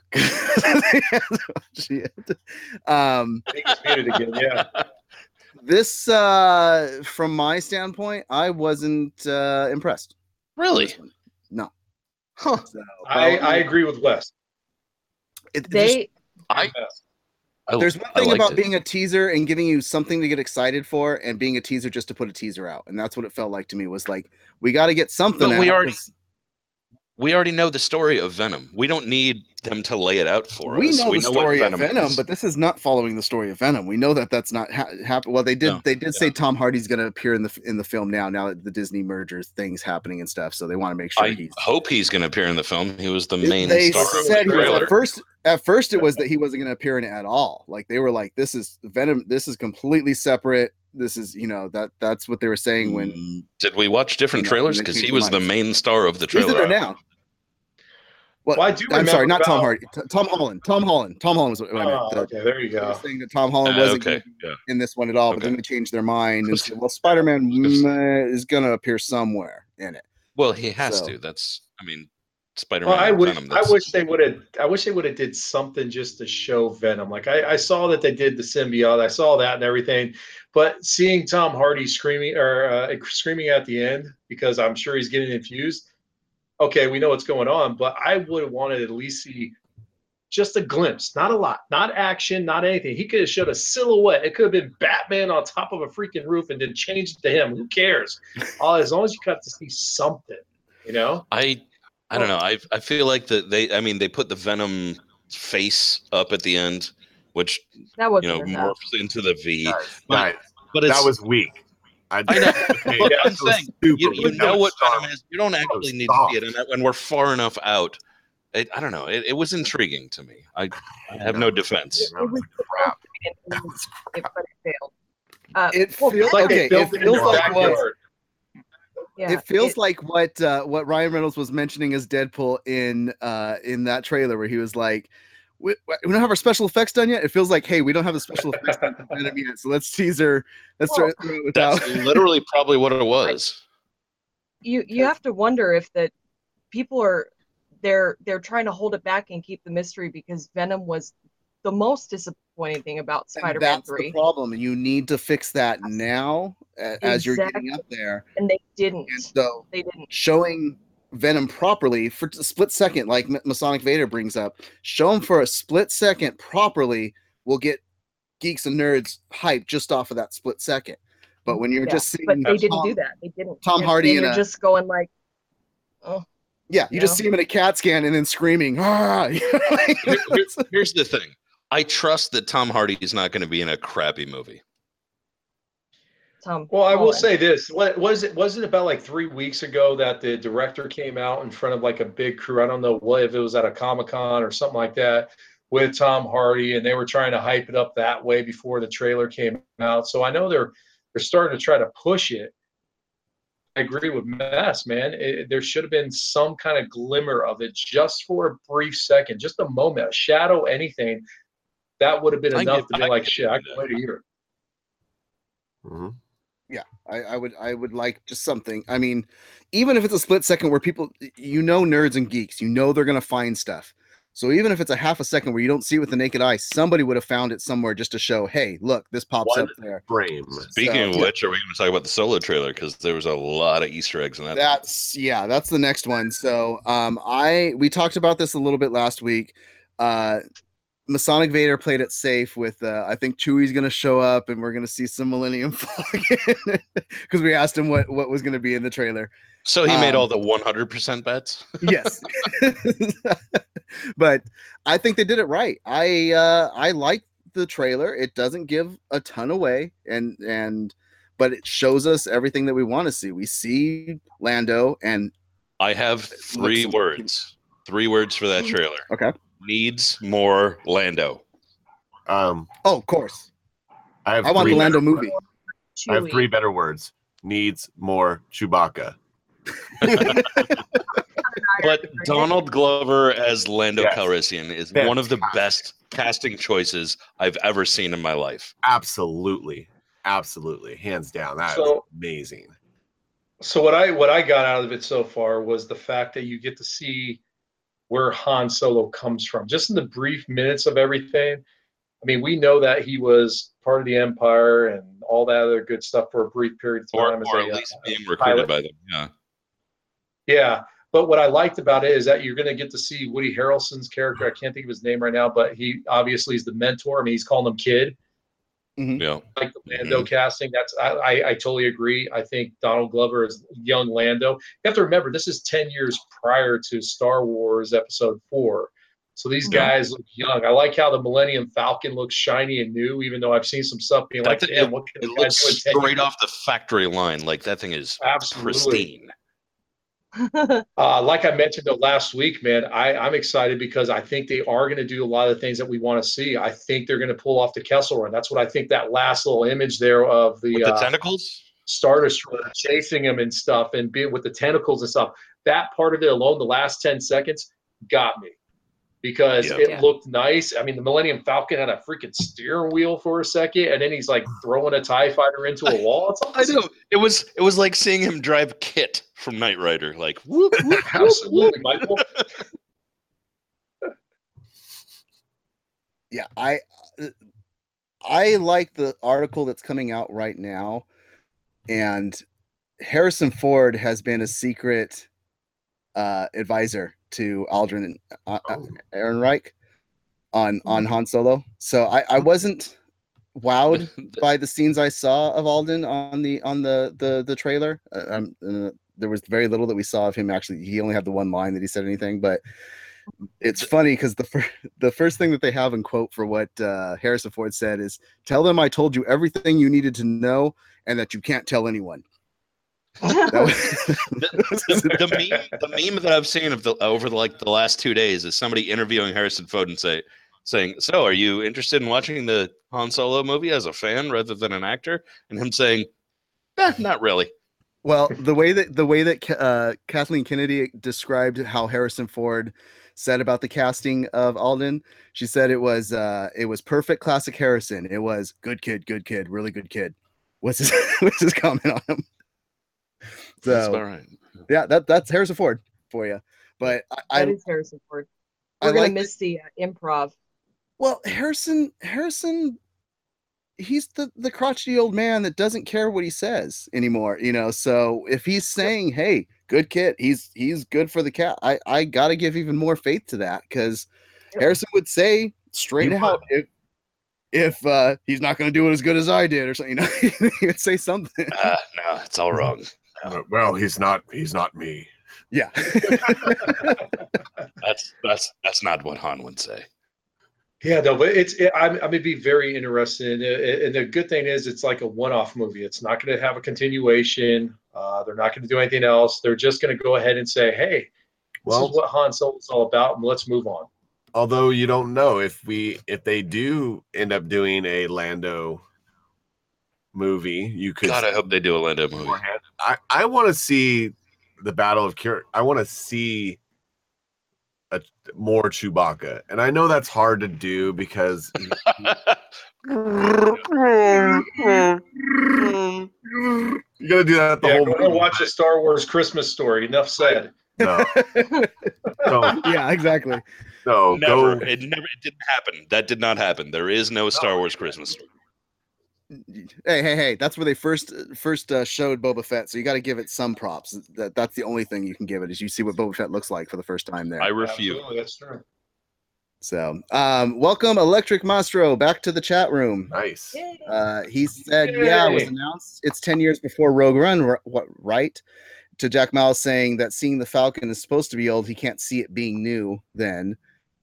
um, I think it's muted again, yeah. This, uh, from my standpoint, I wasn't uh, impressed. Really? No. Huh. So, I, well, I agree with Wes. It, They I, I there's one I thing liked about it. being a teaser and giving you something to get excited for, and being a teaser just to put a teaser out, and that's what it felt like to me. Was like, we got to get something. But we out. already we already know the story of Venom. We don't need them to lay it out for we us. know we the know story what of Venom Venom, is. but this is not following the story of Venom. We know that that's not ha- happen. Well, they did. No. They did Yeah. say Tom Hardy's going to appear in the in the film now. Now that the Disney merger thing's happening and stuff, so they want to make sure I he's. hope he's going to appear in the film. He was the main They star of said the he was, trailer. at first. At first, it was that he wasn't going to appear in it at all. Like they were like, "This is Venom. This is completely separate. This is you know that that's what they were saying when." Mm, Did we watch different You know, trailers? when they Because he changed was their the minds. main star of the He's in trailer. there now. What? Well, I do I'm sorry, remember not Tom about- Hardy. T- Tom Holland. Tom Holland. Tom Holland was what I meant. Oh, The- okay, there you They were go. saying that Tom Holland Uh, wasn't okay, gonna be yeah. in this one at all, but Okay. then they changed their mind and said, "Well, Spider-Man mm, is going to appear somewhere in it." Well, he has So- to. That's, I mean, Spider-Man. Well, I and wish Venom, I that's- wish they would have I wish they would have did something just to show Venom. Like I, I saw that they did the symbiote, I saw that and everything, but seeing Tom Hardy screaming or uh, screaming at the end because I'm sure he's getting infused. Okay, we know what's going on, but I would have wanted to at least see just a glimpse, not a lot, not action, not anything. He could have showed a silhouette. It could have been Batman on top of a freaking roof and then changed it to him. Who cares? All as long as you got to see something, you know. I I don't know. I I feel like that they. I mean, they put the Venom face up at the end, which that was you know enough. morphs into the V. Nice. But, Nice. but it's, That was weak. I, I know. Okay, But that I'm was saying, super you, you weak. know That what was Venom is. You don't actually was need to soft. see it, and, and we're far enough out. It, I don't know. It, it was intriguing to me. I, I have no defense. That was crap. It, That was it, crap. but it failed. Uh, It well, feels It's like okay. they built It it in feels their like what backyard. yeah, it feels it- like what uh, what Ryan Reynolds was mentioning as Deadpool in uh, in that trailer where he was like, we, "We don't have our special effects done yet." It feels like, "Hey, we don't have the special effects done for Venom yet, so let's teaser. Let's Well, throw it without." That's literally probably what it was. you you have to wonder if that people are they're they're trying to hold it back and keep the mystery because Venom was the most disappointing thing about And Spider-Man that's three, the problem, and you need to fix that now a- as you're getting Exactly. up there. and they didn't. And so They didn't. showing Venom properly for a split second, like M- Masonic Vader brings up, show him for a split second properly will get geeks and nerds hyped just off of that split second. But when you're Yeah, just seeing but they didn't Tom- do that. They didn't. Tom And Hardy then in you're a- just going like, oh, yeah, you you just know? see him in a CAT scan and then screaming. Ah! Here- here- here's the thing. I trust that Tom Hardy is not going to be in a crappy movie. Tom. Well, I will Holland. say this: what was it? Was it about like three weeks ago that the director came out in front of like a big crew? I don't know what if it was at a Comic Con or something like that with Tom Hardy, and they were trying to hype it up that way before the trailer came out. So I know they're they're starting to try to push it. I agree with Mess, man. It, there should have been some kind of glimmer of it just for a brief second, just a moment, a shadow, anything. That would have been I enough get- to be I like, get shit, I that. can wait a year. Mhm. I, I would I would like just something. I mean, even if it's a split second where people, you know, nerds and geeks, you know they're gonna find stuff. So even if it's a half a second where you don't see it with the naked eye, somebody would have found it somewhere just to show, hey, look, this pops One up there. Frame. Speaking So- of which, are we going to talk about the solo trailer? Because there was a lot of Easter eggs in that. That's yeah, that's the next one. So um I we talked about this a little bit last week. Uh Masonic Vader played it safe with, uh, I think Chewie's going to show up and we're going to see some Millennium Falcon because we asked him what, what was going to be in the trailer. So he made um, all the one hundred percent bets? Yes. But I think they did it right. I uh, I like the trailer. It doesn't give a ton away, and and but it shows us everything that we want to see. We see Lando, and I have three words. Three words for that trailer. Okay. Needs more Lando. Um, oh, of course. I have I want three the Lando better, movie. I have three better words. Needs more Chewbacca. But Donald Glover as Lando Yes. Calrissian is Fantastic. one of the best casting choices I've ever seen in my life. Absolutely. Absolutely. Hands down. That So- is amazing. So what I what I got out of it so far was the fact that you get to see where Han Solo comes from. Just in the brief minutes of everything. I mean, we know that he was part of the Empire and all that other good stuff for a brief period of Or, time. as or a, at least uh, being recruited pilot. by them. Yeah. Yeah. But what I liked about it is that you're going to get to see Woody Harrelson's character. I can't think of his name right now, but he obviously is the mentor. I mean, he's calling him kid. Yeah. Like the Lando mm-hmm. casting. That's I, I I totally agree. I think Donald Glover is young Lando. You have to remember this is ten years prior to Star Wars Episode Four, so these yeah. guys look young. I like how the Millennium Falcon looks shiny and new, even though I've seen some stuff being That's like, "Damn, what can it looks straight off the factory line? Like that thing is absolutely pristine." uh, like I mentioned the last week, man, I, I'm excited because I think they are going to do a lot of the things that we want to see. I think they're going to pull off the Kessel Run. That's what I think. That last little image there of the, with the uh, tentacles, Star Destroyer chasing him and stuff, and being with the tentacles and stuff. That part of it alone, the last ten seconds, got me because yeah. it yeah. looked nice. I mean, the Millennium Falcon had a freaking steering wheel for a second, and then he's like throwing a TIE fighter into a wall. It's awesome. I know. It was it was like seeing him drive Kit from Knight Rider. Like, whoop, whoop, absolutely, Michael. Yeah, I I like the article that's coming out right now, and Harrison Ford has been a secret uh, advisor to Aldrin uh, Ehrenreich on on Han Solo. So I, I wasn't wowed by the scenes I saw of Alden on the on the the the trailer. Uh, um, uh, there was very little that we saw of him. Actually, he only had the one line that he said anything. But it's funny because the fir- the first thing that they have in quote for what uh, Harrison Ford said is, "Tell them I told you everything you needed to know and that you can't tell anyone." the, the, the, meme, the meme that I've seen of the over the, like the last two days is somebody interviewing Harrison Ford and say, saying, "So, are you interested in watching the Han Solo movie as a fan rather than an actor?" And him saying, eh, "Not really." Well, the way that the way that uh, Kathleen Kennedy described how Harrison Ford said about the casting of Alden, she said it was uh, it was perfect, classic Harrison. It was good kid, good kid, really good kid. What's his what's his comment on him? So, that's about right. Yeah, that that's Harrison Ford for you. But I, that I, is Harrison Ford. We're I gonna like miss the, the uh, improv. Well, Harrison, Harrison, he's the the crotchety old man that doesn't care what he says anymore. You know, so if he's saying, "Hey, good kid," he's he's good for the cat. I I gotta give even more faith to that because yep. Harrison would say straight you out if if uh, he's not going to do it as good as I did or something. You know, he would say something. Uh, no, it's all wrong. Uh, well, he's not. He's not me. Yeah. that's that's that's not what Han would say. Yeah, no, but it's. It, I'm. I'm gonna be very interested. And the good thing is, it's like a one-off movie. It's not going to have a continuation. Uh, they're not going to do anything else. They're just going to go ahead and say, "Hey, this well, is what Han Solo is all about, and let's move on." Although you don't know if we if they do end up doing a Lando movie, you could. God, I hope they do a Lando movie. I, I want to see the Battle of Cure. I want to see a more Chewbacca, and I know that's hard to do because you gotta do that. The yeah, whole go movie. Watch a Star Wars Christmas Story. Enough said. No. no. Yeah, exactly. No, never. Go. It never. It didn't happen. That did not happen. There is no Star Wars Christmas Story. Hey, hey, hey! That's where they first first uh, showed Boba Fett, so you got to give it some props. That that's the only thing you can give it is you see what Boba Fett looks like for the first time there. I refuse. Absolutely, that's true. So, um, welcome Electric Mastro back to the chat room. Nice. Uh, he said, Yay. yeah, it was announced. It's ten years before Rogue One, what, right? To Jack Miles saying that seeing the Falcon is supposed to be old. He can't see it being new then.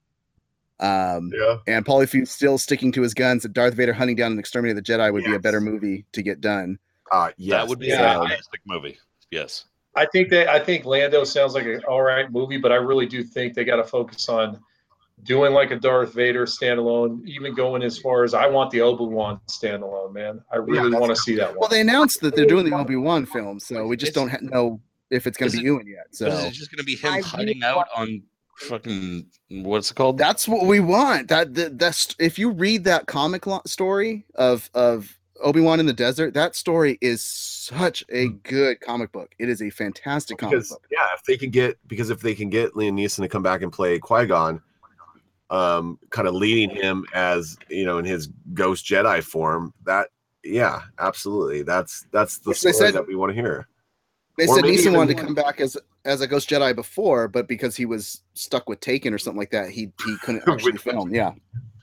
Um, yeah. And Polyfuse still sticking to his guns that Darth Vader hunting down and exterminating the Jedi would yes. be a better movie to get done. Uh, yes. That would be yeah. a fantastic movie. Yes. I think that I think Lando sounds like an all right movie, but I really do think they got to focus on doing like a Darth Vader standalone, even going as far as I want the Obi-Wan standalone, man. I really yeah, want to see that one. Well, they announced that they're doing the Obi-Wan film, so we just it's, don't ha- know if it's going to be Ewan yet. So it's just going to be him I hiding out on fucking what's it called? That's what we want. That, that that's if you read that comic story of of Obi-Wan in the desert, that story is such a good comic book. It is a fantastic because, comic book. Yeah, if they can get because if they can get Liam Neeson to come back and play Qui-Gon. Um, kind of leading him as you know in his Ghost Jedi form. That yeah, absolutely. That's that's the story said, that we want to hear. They or said Neeson wanted to come back as as a Ghost Jedi before, but because he was stuck with Taken or something like that, he he couldn't actually film. Yeah.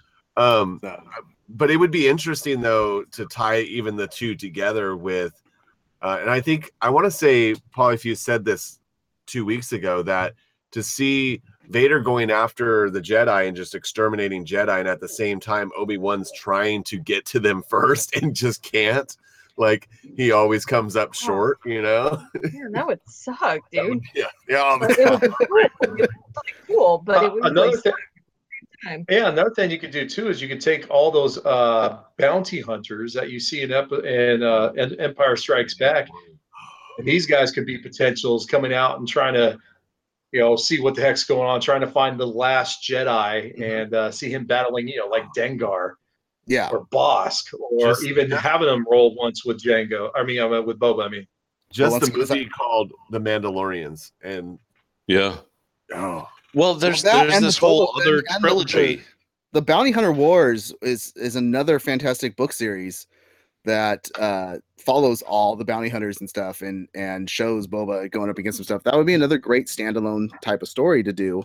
Um, so. But it would be interesting though to tie even the two together with, uh, and I think I want to say Polyfuse said this two weeks ago that to see Vader going after the Jedi and just exterminating Jedi, and at the same time Obi-Wan's trying to get to them first and just can't. Like he always comes up short, you know. Yeah, that would suck, dude. Would, yeah, yeah. But it was cool. It was really cool, but it was uh, another like thing. Time. Yeah, another thing you could do too is you could take all those uh, bounty hunters that you see in, Ep- in, uh, in Empire Strikes Back, and these guys could be potentials coming out and trying to. You know, see what the heck's going on, trying to find the last Jedi mm-hmm. and uh, see him battling, you know, like Dengar, yeah, or Bosk, or just, even yeah. having him roll once with Django. I mean, uh, with Boba. I mean, just well, the movie I... called The Mandalorians, and yeah, oh, well, there's well, there's this the whole Boba, other and, trilogy. And the, the Bounty Hunter Wars is is another fantastic book series that uh, follows all the bounty hunters and stuff and and shows Boba going up against some stuff. That would be another great standalone type of story to do.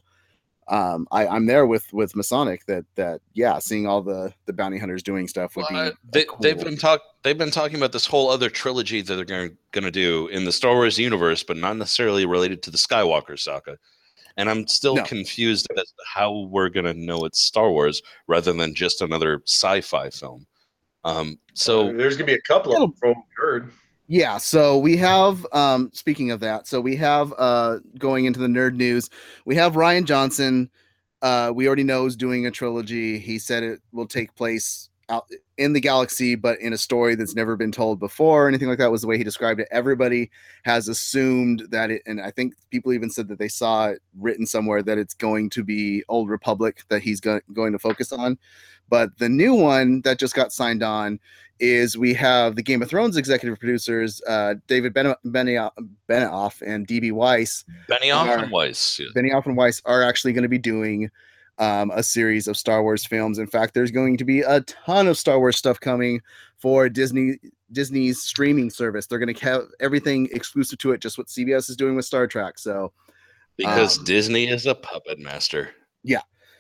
Um, I, I'm there with with Masonic that that yeah, seeing all the the bounty hunters doing stuff would well, be. Uh, they, cool. They've been talk they've been talking about this whole other trilogy that they're going going to do in the Star Wars universe, but not necessarily related to the Skywalker saga. And I'm still no. confused as to how we're going to know it's Star Wars rather than just another sci-fi film. Um, so uh, there's gonna be a couple of them from Nerd. Yeah, so we have um speaking of that, so we have uh going into the nerd news, we have Rian Johnson. Uh we already know is doing a trilogy. He said it will take place out in the galaxy, but in a story that's never been told before or anything like that was the way he described it. Everybody has assumed that it, and I think people even said that they saw it written somewhere that it's going to be Old Republic that he's go- going to focus on. But the new one that just got signed on is we have the Game of Thrones executive producers, uh, David Ben- Benioff, Benioff and D B Weiss. Benioff are, and Weiss. Yeah. Benioff and Weiss are actually going to be doing um, a series of Star Wars films. In fact, there's going to be a ton of Star Wars stuff coming for Disney Disney's streaming service. They're going to have everything exclusive to it, just what C B S is doing with Star Trek. So because um, Disney is a puppet master. Yeah.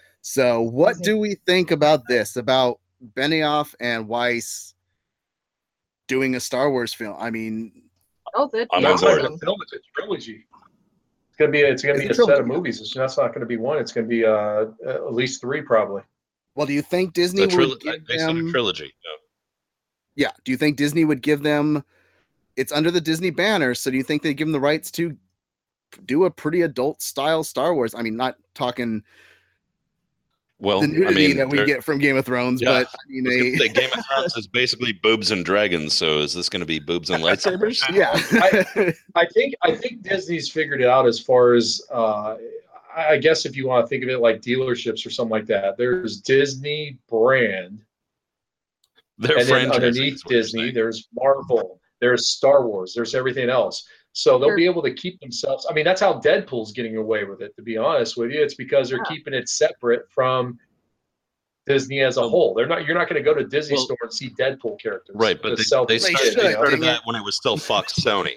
So what do we think about this, about Benioff and Weiss doing a Star Wars film? I mean, oh, that, I'm that's on not board. going to film it. It's a trilogy. It's going to be a, it's going to be a set of movies. It's that's not going to be one. It's going to be uh, at least three, probably. Well, do you think Disney trilo- would give based them on a trilogy? No. Yeah. Do you think Disney would give them? It's under the Disney banner, so do you think they give them the rights to do a pretty adult style Star Wars? I mean, not talking. Well, the nudity I mean, that we get from Game of Thrones, yeah, but I mean, they... say, Game of Thrones is basically boobs and dragons. So is this going to be boobs and lightsabers? Yeah, I, I think I think Disney's figured it out as far as uh, I guess if you want to think of it like dealerships or something like that. There's Disney brand, Their and then underneath Disney, there's Marvel, there's Star Wars, there's everything else. So they'll be able to keep themselves. I mean, that's how Deadpool's getting away with it, to be honest with you. It's because they're yeah. keeping it separate from Disney as a whole. They're not. You're not going to go to Disney well, store and see Deadpool characters. Right, but they, they started, they started that when it was still Fox Sony.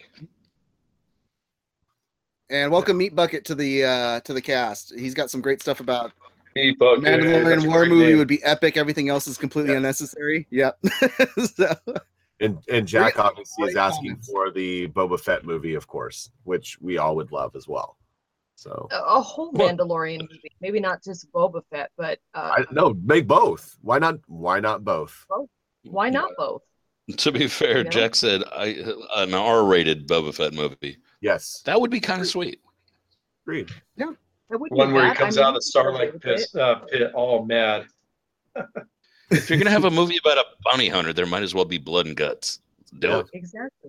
And welcome Meat Bucket to the uh, to the cast. He's got some great stuff about Me, Bucket, Mandalorian that's a war great movie name. would be epic. Everything else is completely Yeah. unnecessary. Yep. So, And and Jack Great- obviously is great asking comments. for the Boba Fett movie, of course, which we all would love as well. So A, a whole Well- Mandalorian movie, maybe not just Boba Fett, but uh, I no make both. Why not? Why not both? why not both? To be fair, You know? Jack said I an R-rated Boba Fett movie. Yes, That would be kind of sweet. agreed. That would One be where he bad. comes I mean, out of the Starlight with pit, it. uh, pit all mad. If you're gonna have a movie about a bounty hunter, there might as well be blood and guts. Do Yeah. it. Exactly.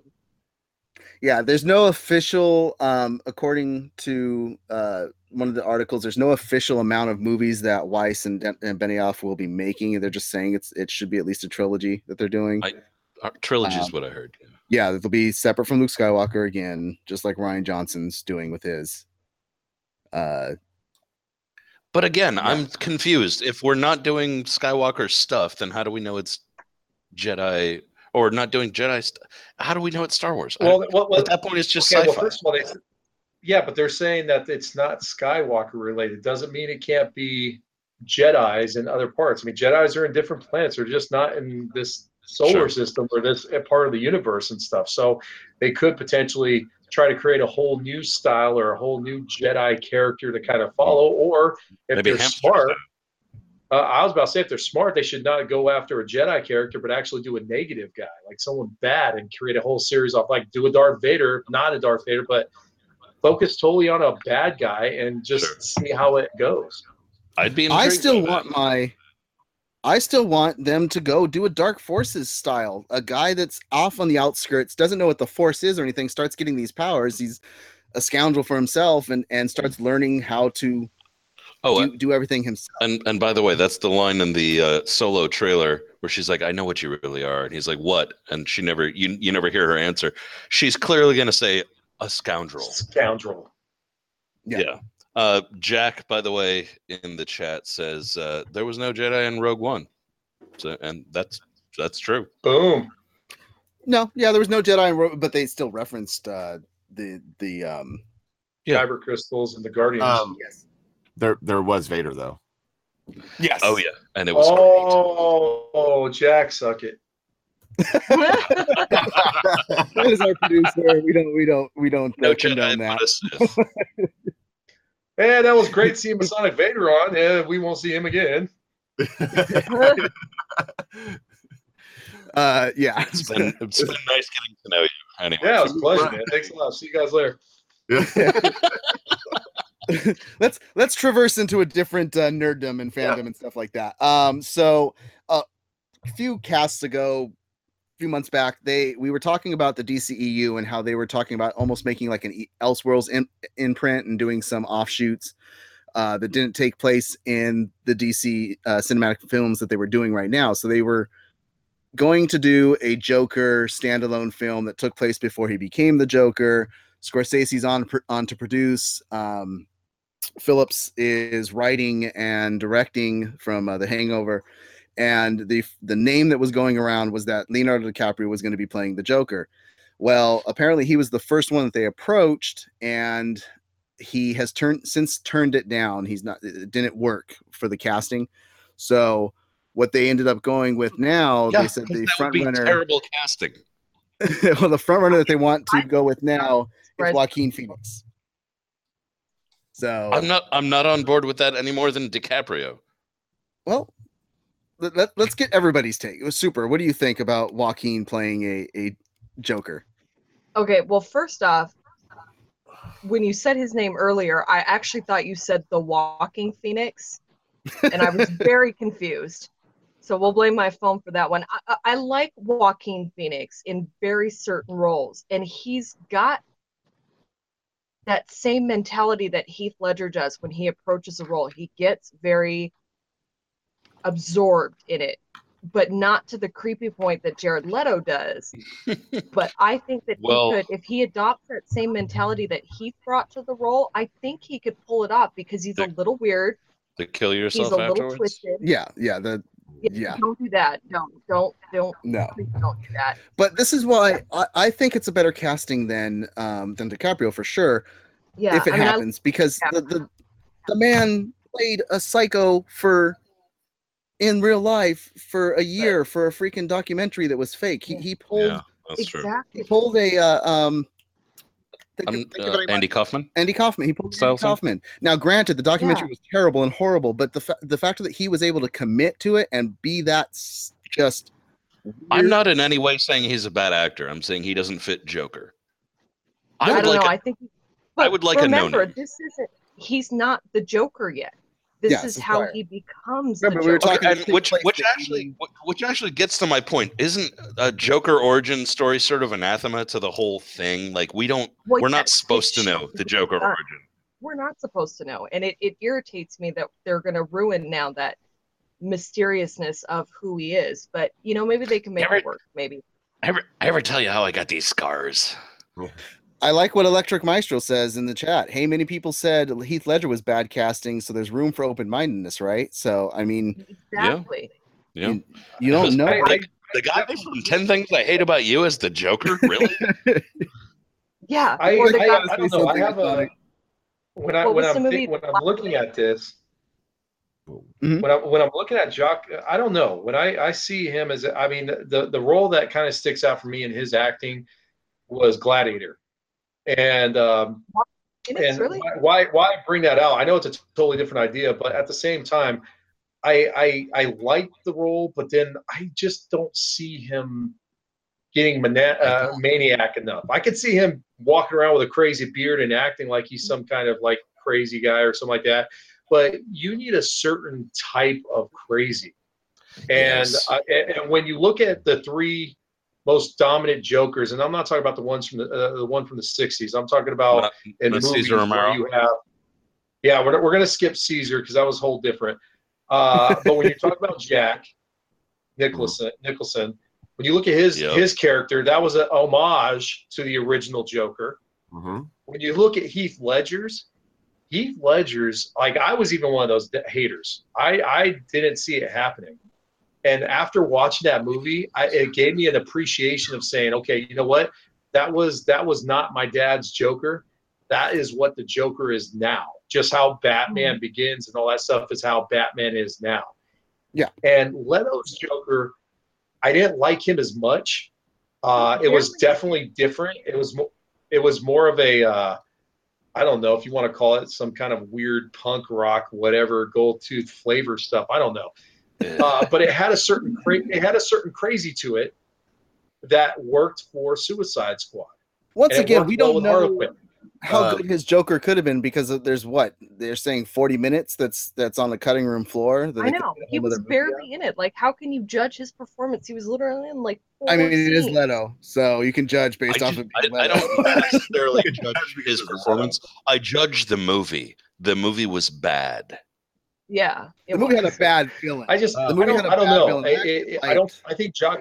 yeah, there's no official, um, according to uh, one of the articles, there's no official amount of movies that Weiss and, and Benioff will be making. They're just saying it's it should be at least a trilogy that they're doing. I- Uh, Trilogy is Um, what I heard. Yeah, they'll be separate from Luke Skywalker again, just like Ryan Johnson's doing with his. Uh, But again, I'm confused. If we're not doing Skywalker stuff, then how do we know it's Jedi or not doing Jedi stuff? How do we know it's Star Wars? I- Well, well, well at that point, it's just okay, well, sci-fi. first of all, they, yeah, but they're saying that it's not Skywalker related. Doesn't mean it can't be Jedis in other parts. I mean, Jedis are in different planets. They're just not in this solar Sure. system or this a part of the universe and stuff. So they could potentially try to create a whole new style or a whole new Jedi character to kind of follow. Or if Maybe they're hamster smart, uh, I was about to say if they're smart, they should not go after a Jedi character, but actually do a negative guy, like someone bad, and create a whole series off, like do a Darth Vader, not a Darth Vader, but focus totally on a bad guy and just Sure. see how it goes. I'd be. I intrigued still by want that. my. I still want them to go do a Dark Forces style. A guy that's off on the outskirts, doesn't know what the Force is or anything, starts getting these powers. He's a scoundrel for himself and, and starts learning how to Oh, do, do everything himself. and and by the way, that's the line in the uh, Solo trailer where she's like, "I know what you really are," and he's like, "What?" And she never, you you never hear her answer. She's clearly going to say a scoundrel. Scoundrel. Yeah. Yeah. Uh, Jack, by the way, in the chat says uh, there was no Jedi in Rogue One, so and that's that's true. Boom. No, yeah, there was no Jedi, in Ro- but they still referenced uh, the the um. Yeah. Kyber crystals and the Guardians. Um, Yes. there there was Vader though. Yes. Oh yeah, and it was great. oh, oh, Jack, suck it. That is our producer. We don't. We don't. We don't No uh, condone Jedi, that. but a Sith. Man, that was great seeing Masonic Vader on. Yeah, we won't see him again. Uh, yeah. It's been, it's been nice getting to know you. Anyway, Yeah, it was a pleasure, man. Thanks a lot. See you guys later. let's let's traverse into a different uh, nerddom and fandom Yeah. and stuff like that. Um, so uh, a few casts ago, a few months back, they we were talking about the D C E U and how they were talking about almost making like an E- Elseworlds in, imprint and doing some offshoots uh, that didn't take place in the D C uh, cinematic films that they were doing right now. So they were going to do a Joker standalone film that took place before he became the Joker. Scorsese's on on to produce. Um, Phillips is writing and directing from uh, The Hangover, and the the name that was going around was that Leonardo DiCaprio was going to be playing the Joker. Well, apparently he was the first one that they approached, and he has turned since turned it down. He's not it didn't work for the casting. So what they ended up going with now, yeah, they said 'cause the that would front be runner. terrible casting. Well, the front runner that they want to go with now is Right. Joaquin Phoenix. So I'm not. I'm not on board with that any more than DiCaprio. well, let, let, let's get everybody's take. It was super. What do you think about Joaquin playing a, a Joker? Okay, well, first off, when you said his name earlier, I actually thought you said the Walking Phoenix, and I was very confused. So we'll blame my phone for that one. I, I, I like Joaquin Phoenix in very certain roles, and he's got that same mentality that Heath Ledger does when he approaches a role. He gets very absorbed in it, but not to the creepy point that Jared Leto does. But I think that Well- he could, if he adopts that same mentality that Heath brought to the role, I think he could pull it off because he's a The- little weird. To kill He's yourself a little afterwards. twisted. Yeah, yeah, the yeah. Don't do that. Don't, don't, don't, no. please don't do that. But this is why I, I think it's a better casting than um than DiCaprio for sure. Yeah. if it I mean, I- happens, because yeah. the, the the man played a psycho for in real life for a year for a freaking documentary that was fake. He he pulled Yeah, that's exactly. he pulled a uh, um think Um, of- think of uh, anybody- Andy Kaufman. Andy Kaufman. He pulled Andy Style thing? Kaufman. Now, granted, the documentary Yeah. was terrible and horrible, but the fa- the fact that he was able to commit to it and be that s- just I'm weird- not in any way saying he's a bad actor. I'm saying he doesn't fit Joker. I I would don't like. know. a- I think. I But would like a remember, no-name. this isn't. He's not the Joker yet. This Yes, is it's how prior. he becomes Remember, the we were Joker. talking- Okay, and take which place which in actually eighty which- which actually gets to my point. Isn't a Joker origin story sort of anathema to the whole thing? Like we don't, Well, we're not yes, supposed to it know should the be Joker done. origin. We're not supposed to know, and it, it irritates me that they're going to ruin now that mysteriousness of who he is. But you know, maybe they can make Ever- it work. Maybe. I ever, I ever tell you how I got these scars? I like what Electric Maestro says in the chat. Hey, many people said Heath Ledger was bad casting, so there's room for open-mindedness, right? So, I mean, Exactly. Yeah. you, you don't know. I- Like, the guy from ten Things I Hate About You is the Joker? Really? Yeah. I, or the I, guy- I don't know. I have a funny. when I What when was I'm the think, movie? when I'm looking at this. Mhm. When I when I'm looking at Jock, I don't know. When I I see him as I mean the the role that kind of sticks out for me in his acting was Gladiator, and um, It is and really. why why bring that out? I know it's a totally different idea, but at the same time, I I I like the role, but then I just don't see him getting mana- uh, maniac enough. I could see him walking around with a crazy beard and acting like he's some kind of like crazy guy or something like that. But you need a certain type of crazy, and Yes. uh, and, and when you look at the three most dominant Jokers, and I'm not talking about the ones from the uh, the one from the sixties. I'm talking about Not- in not movies Caesar where Romero. you have. Yeah, we're we're gonna skip Caesar because that was whole different. Uh, but when you talk about Jack Nicholson, Nicholson, when you look at his Yep. his character, that was an homage to the original Joker. Mm-hmm. When you look at Heath Ledger's, Heath Ledger's, like I was even one of those haters. I I didn't see it happening, and after watching that movie, I, it gave me an appreciation of saying, okay, you know what, that was that was not my dad's Joker. That is what the Joker is now. Just how Batman Mhm. begins and all that stuff is how Batman is now. Yeah. And Leto's Joker, I didn't like him as much. Uh, it was Really? definitely different. It was mo- it was more of a uh, I don't know if you want to call it some kind of weird punk rock, whatever, gold tooth flavor stuff. I don't know, uh, but it had a certain cra- it had a certain crazy to it that worked for Suicide Squad. Once And it again, worked we well don't with know Harley Quinn. how Uh, good his Joker could have been because of- there's what they're saying forty minutes that's that's on the cutting room floor. that I they could know. get a He whole was other movie out. barely in it. Like, how can you judge his performance? He was literally in like four I mean, it is scenes. Leto, so you can judge based I, off ju- of I, being I Leto. don't necessarily judge because his of the performance. I judge the movie. The movie was bad. Yeah. it the movie had a was. bad feeling. I just The I movie don't, had a I don't bad know. villain. I, I actually I, I don't. liked- I think Jock.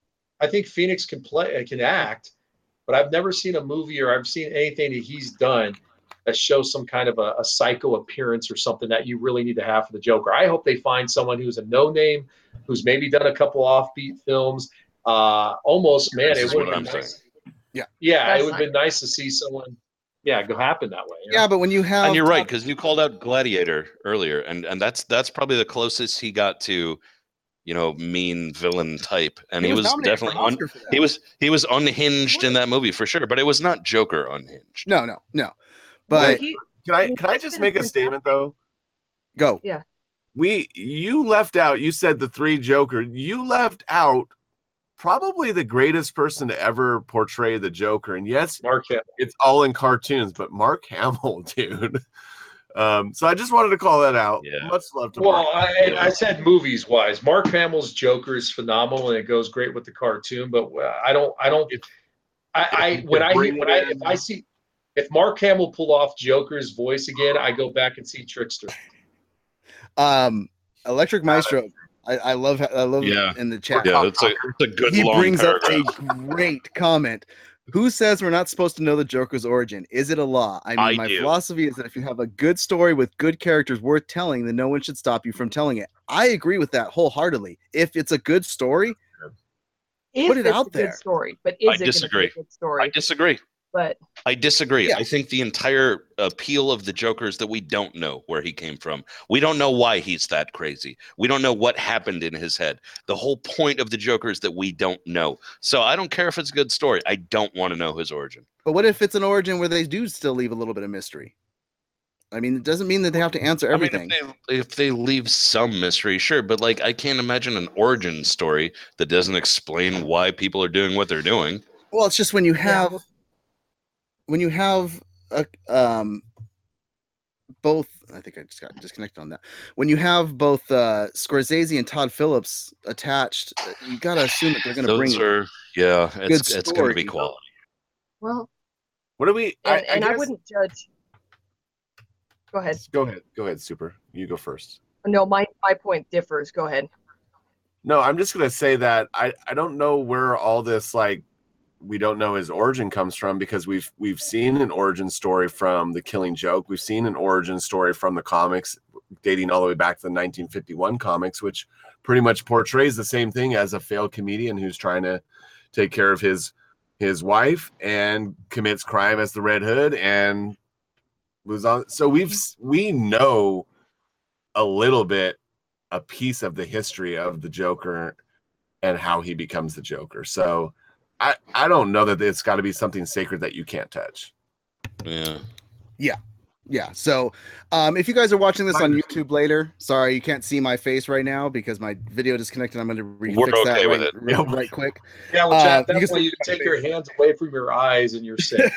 I think Phoenix can play, can act, but I've never seen a movie or I've seen anything that he's done that shows some kind of a, a psycho appearance or something that you really need to have for the Joker. I hope they find someone who's a no name, who's maybe done a couple offbeat films. Uh, almost, man, This it is would what have been I'm nice. Yeah. Yeah, That's it would have been nice to see someone, yeah, go happen that way. you know? Yeah, but when you have And you're right top- because you called out Gladiator earlier, and and that's that's probably the closest he got to, you know, mean villain type. And he, was, nominated for definitely an un, Oscar for that. he was he was unhinged in that movie for sure, but it was not Joker unhinged. No, no, no. Well, But he- Can I He can I must've just been make a fantastic. statement though? go. We you left out. You said the three Joker. You left out probably the greatest person to ever portray the Joker. And yes, Mark Hamill. it's all in cartoons, but Mark Hamill, dude. Um, so I just wanted to call that out. Yeah. Much love to Well, Mark. I, I said movies wise, Mark Hamill's Joker is phenomenal and it goes great with the cartoon. But uh, I don't, I don't, I, if I you when could I bring when it I in- if I see if Mark Hamill pulled off Joker's voice again, I go back and see Trickster. Um, Electric Maestro. I, I love. I love Yeah. in the chat. Yeah, it's a it's a good he long brings paragraph. up a great comment. Who says we're not supposed to know the Joker's origin? Is it a law? I mean, I my do. philosophy is that if you have a good story with good characters worth telling, then no one should stop you from telling it. I agree with that wholeheartedly. If it's a good story, if Put it it's out a there. good story, but is I it gonna be disagree. a good story? I disagree. But I disagree. Yeah. I think the entire appeal of the Joker is that we don't know where he came from. We don't know why he's that crazy. We don't know what happened in his head. The whole point of the Joker is that we don't know. So I don't care if it's a good story. I don't want to know his origin. But what if it's an origin where they do still leave a little bit of mystery? I mean, it doesn't mean that they have to answer everything. I mean, if they, if they leave some mystery, sure. But like, I can't imagine an origin story that doesn't explain why people are doing what they're doing. Well, it's just when you have... Yeah. When you have a, um, both, I think I just got disconnected on that. When you have both uh, Scorsese and Todd Phillips attached, you got to assume that they're going to bring. Are, yeah, it's good it's going to be story. quality. well, What do we? and, I, and I, I guess, wouldn't judge. Go ahead. Go ahead. Go ahead, Super. You go first. No, my my point differs. Go ahead. No, I'm just gonna say that I I don't know where all this like we don't know his origin comes from, because we've we've seen an origin story from The Killing Joke. We've seen an origin story from the comics dating all the way back to the nineteen fifty-one comics, which pretty much portrays the same thing as a failed comedian who's trying to take care of his his wife and commits crime as the Red Hood and was on. So we've we know a little bit, a piece of the history of the Joker and how he becomes the Joker. So I, I don't know that it's got to be something sacred that you can't touch. Yeah. Yeah. Yeah. So um, if you guys are watching this on YouTube later, sorry, you can't see my face right now because my video disconnected. I'm going to refix We're okay that with right, it. right, right quick. Yeah, well, Uh, Chad, you that can way you take your hands away from your eyes and you're sick.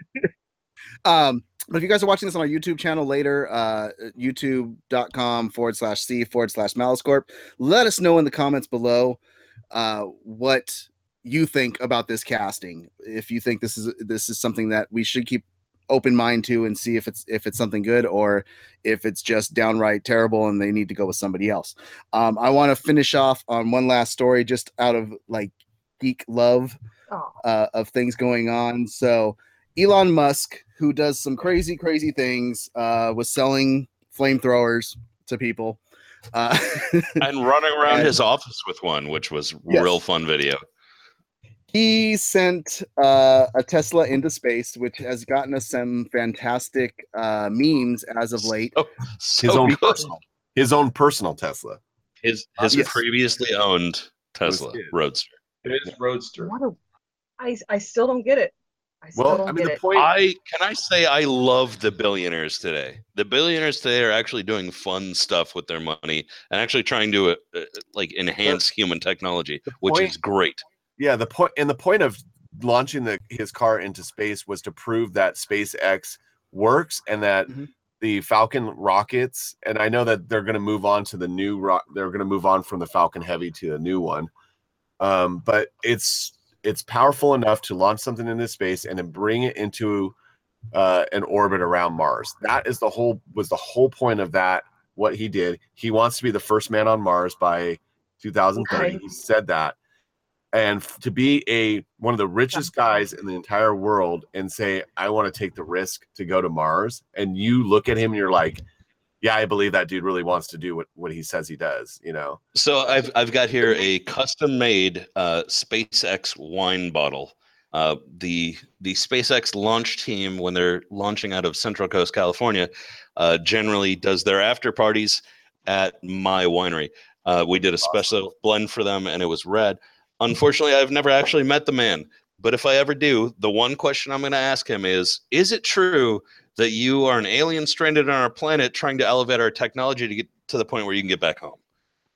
Um, but if you guys are watching this on our YouTube channel later, uh, youtube.com forward slash C forward slash Malice Corp, let us know in the comments below uh, what you think about this casting. If you think this is this is something that we should keep open mind to and see if it's if it's something good or if it's just downright terrible and they need to go with somebody else. Um, I want to finish off on one last story just out of like geek love Oh. uh, of things going on. So Elon Musk, who does some crazy, crazy things, uh, was selling flamethrowers to people. Uh, And running around And- his office with one, which was Yes. real fun video. he sent uh, a Tesla into space, which has gotten us some fantastic uh, memes as of late. So, so His own good. personal, his own personal Tesla. His his Yes. previously owned Tesla his. Roadster. It is Roadster. What a, I I still don't get it. I still Well, don't I mean, get the it. point. I can I say I love the billionaires today. The billionaires today are actually doing fun stuff with their money and actually trying to uh, uh, like enhance human technology, which point- is great. Yeah, the point and the point of launching the his car into space was to prove that SpaceX works and that Mhm. the Falcon rockets. And I know that they're going to move on to the new rock. They're going to move on from the Falcon Heavy to a new one. Um, but it's it's powerful enough to launch something into space and then bring it into uh, an orbit around Mars. That is the whole was the whole point of that. What he did. He wants to be the first man on Mars by two thousand thirty. Okay. He said that. And f- to be a one of the richest guys in the entire world and say, I want to take the risk to go to Mars, and you look at him and you're like, yeah, I believe that dude really wants to do what, what he says he does, you know. So I've I've got here a custom made uh, SpaceX wine bottle. Uh, the the SpaceX launch team, when they're launching out of Central Coast, California, uh, generally does their after parties at my winery. Uh, we did a special blend for them, and it was red. Unfortunately, I've never actually met the man, but if I ever do, the one question I'm going to ask him is, is it true that you are an alien stranded on our planet trying to elevate our technology to get to the point where you can get back home?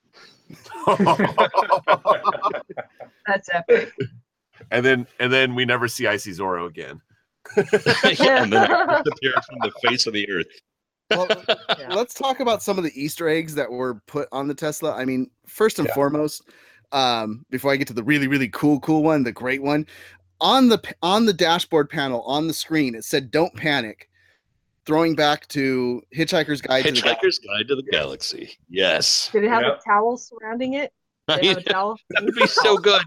That's epic. and then and then we never see Icy Zorro again. Yeah, and then it disappears from the face of the earth. Well, Yeah. let's talk about some of the Easter eggs that were put on the Tesla. I mean, first and Yeah. foremost, um, before I get to the really, really cool, cool one, the great one, on the p- on the dashboard panel on the screen, it said "Don't panic," throwing back to Hitchhiker's Guide to the Galaxy. Hitchhiker's Guide to the Galaxy. Yes. Did it have Yep. a towel surrounding it? Did it have a towel? That would be so good.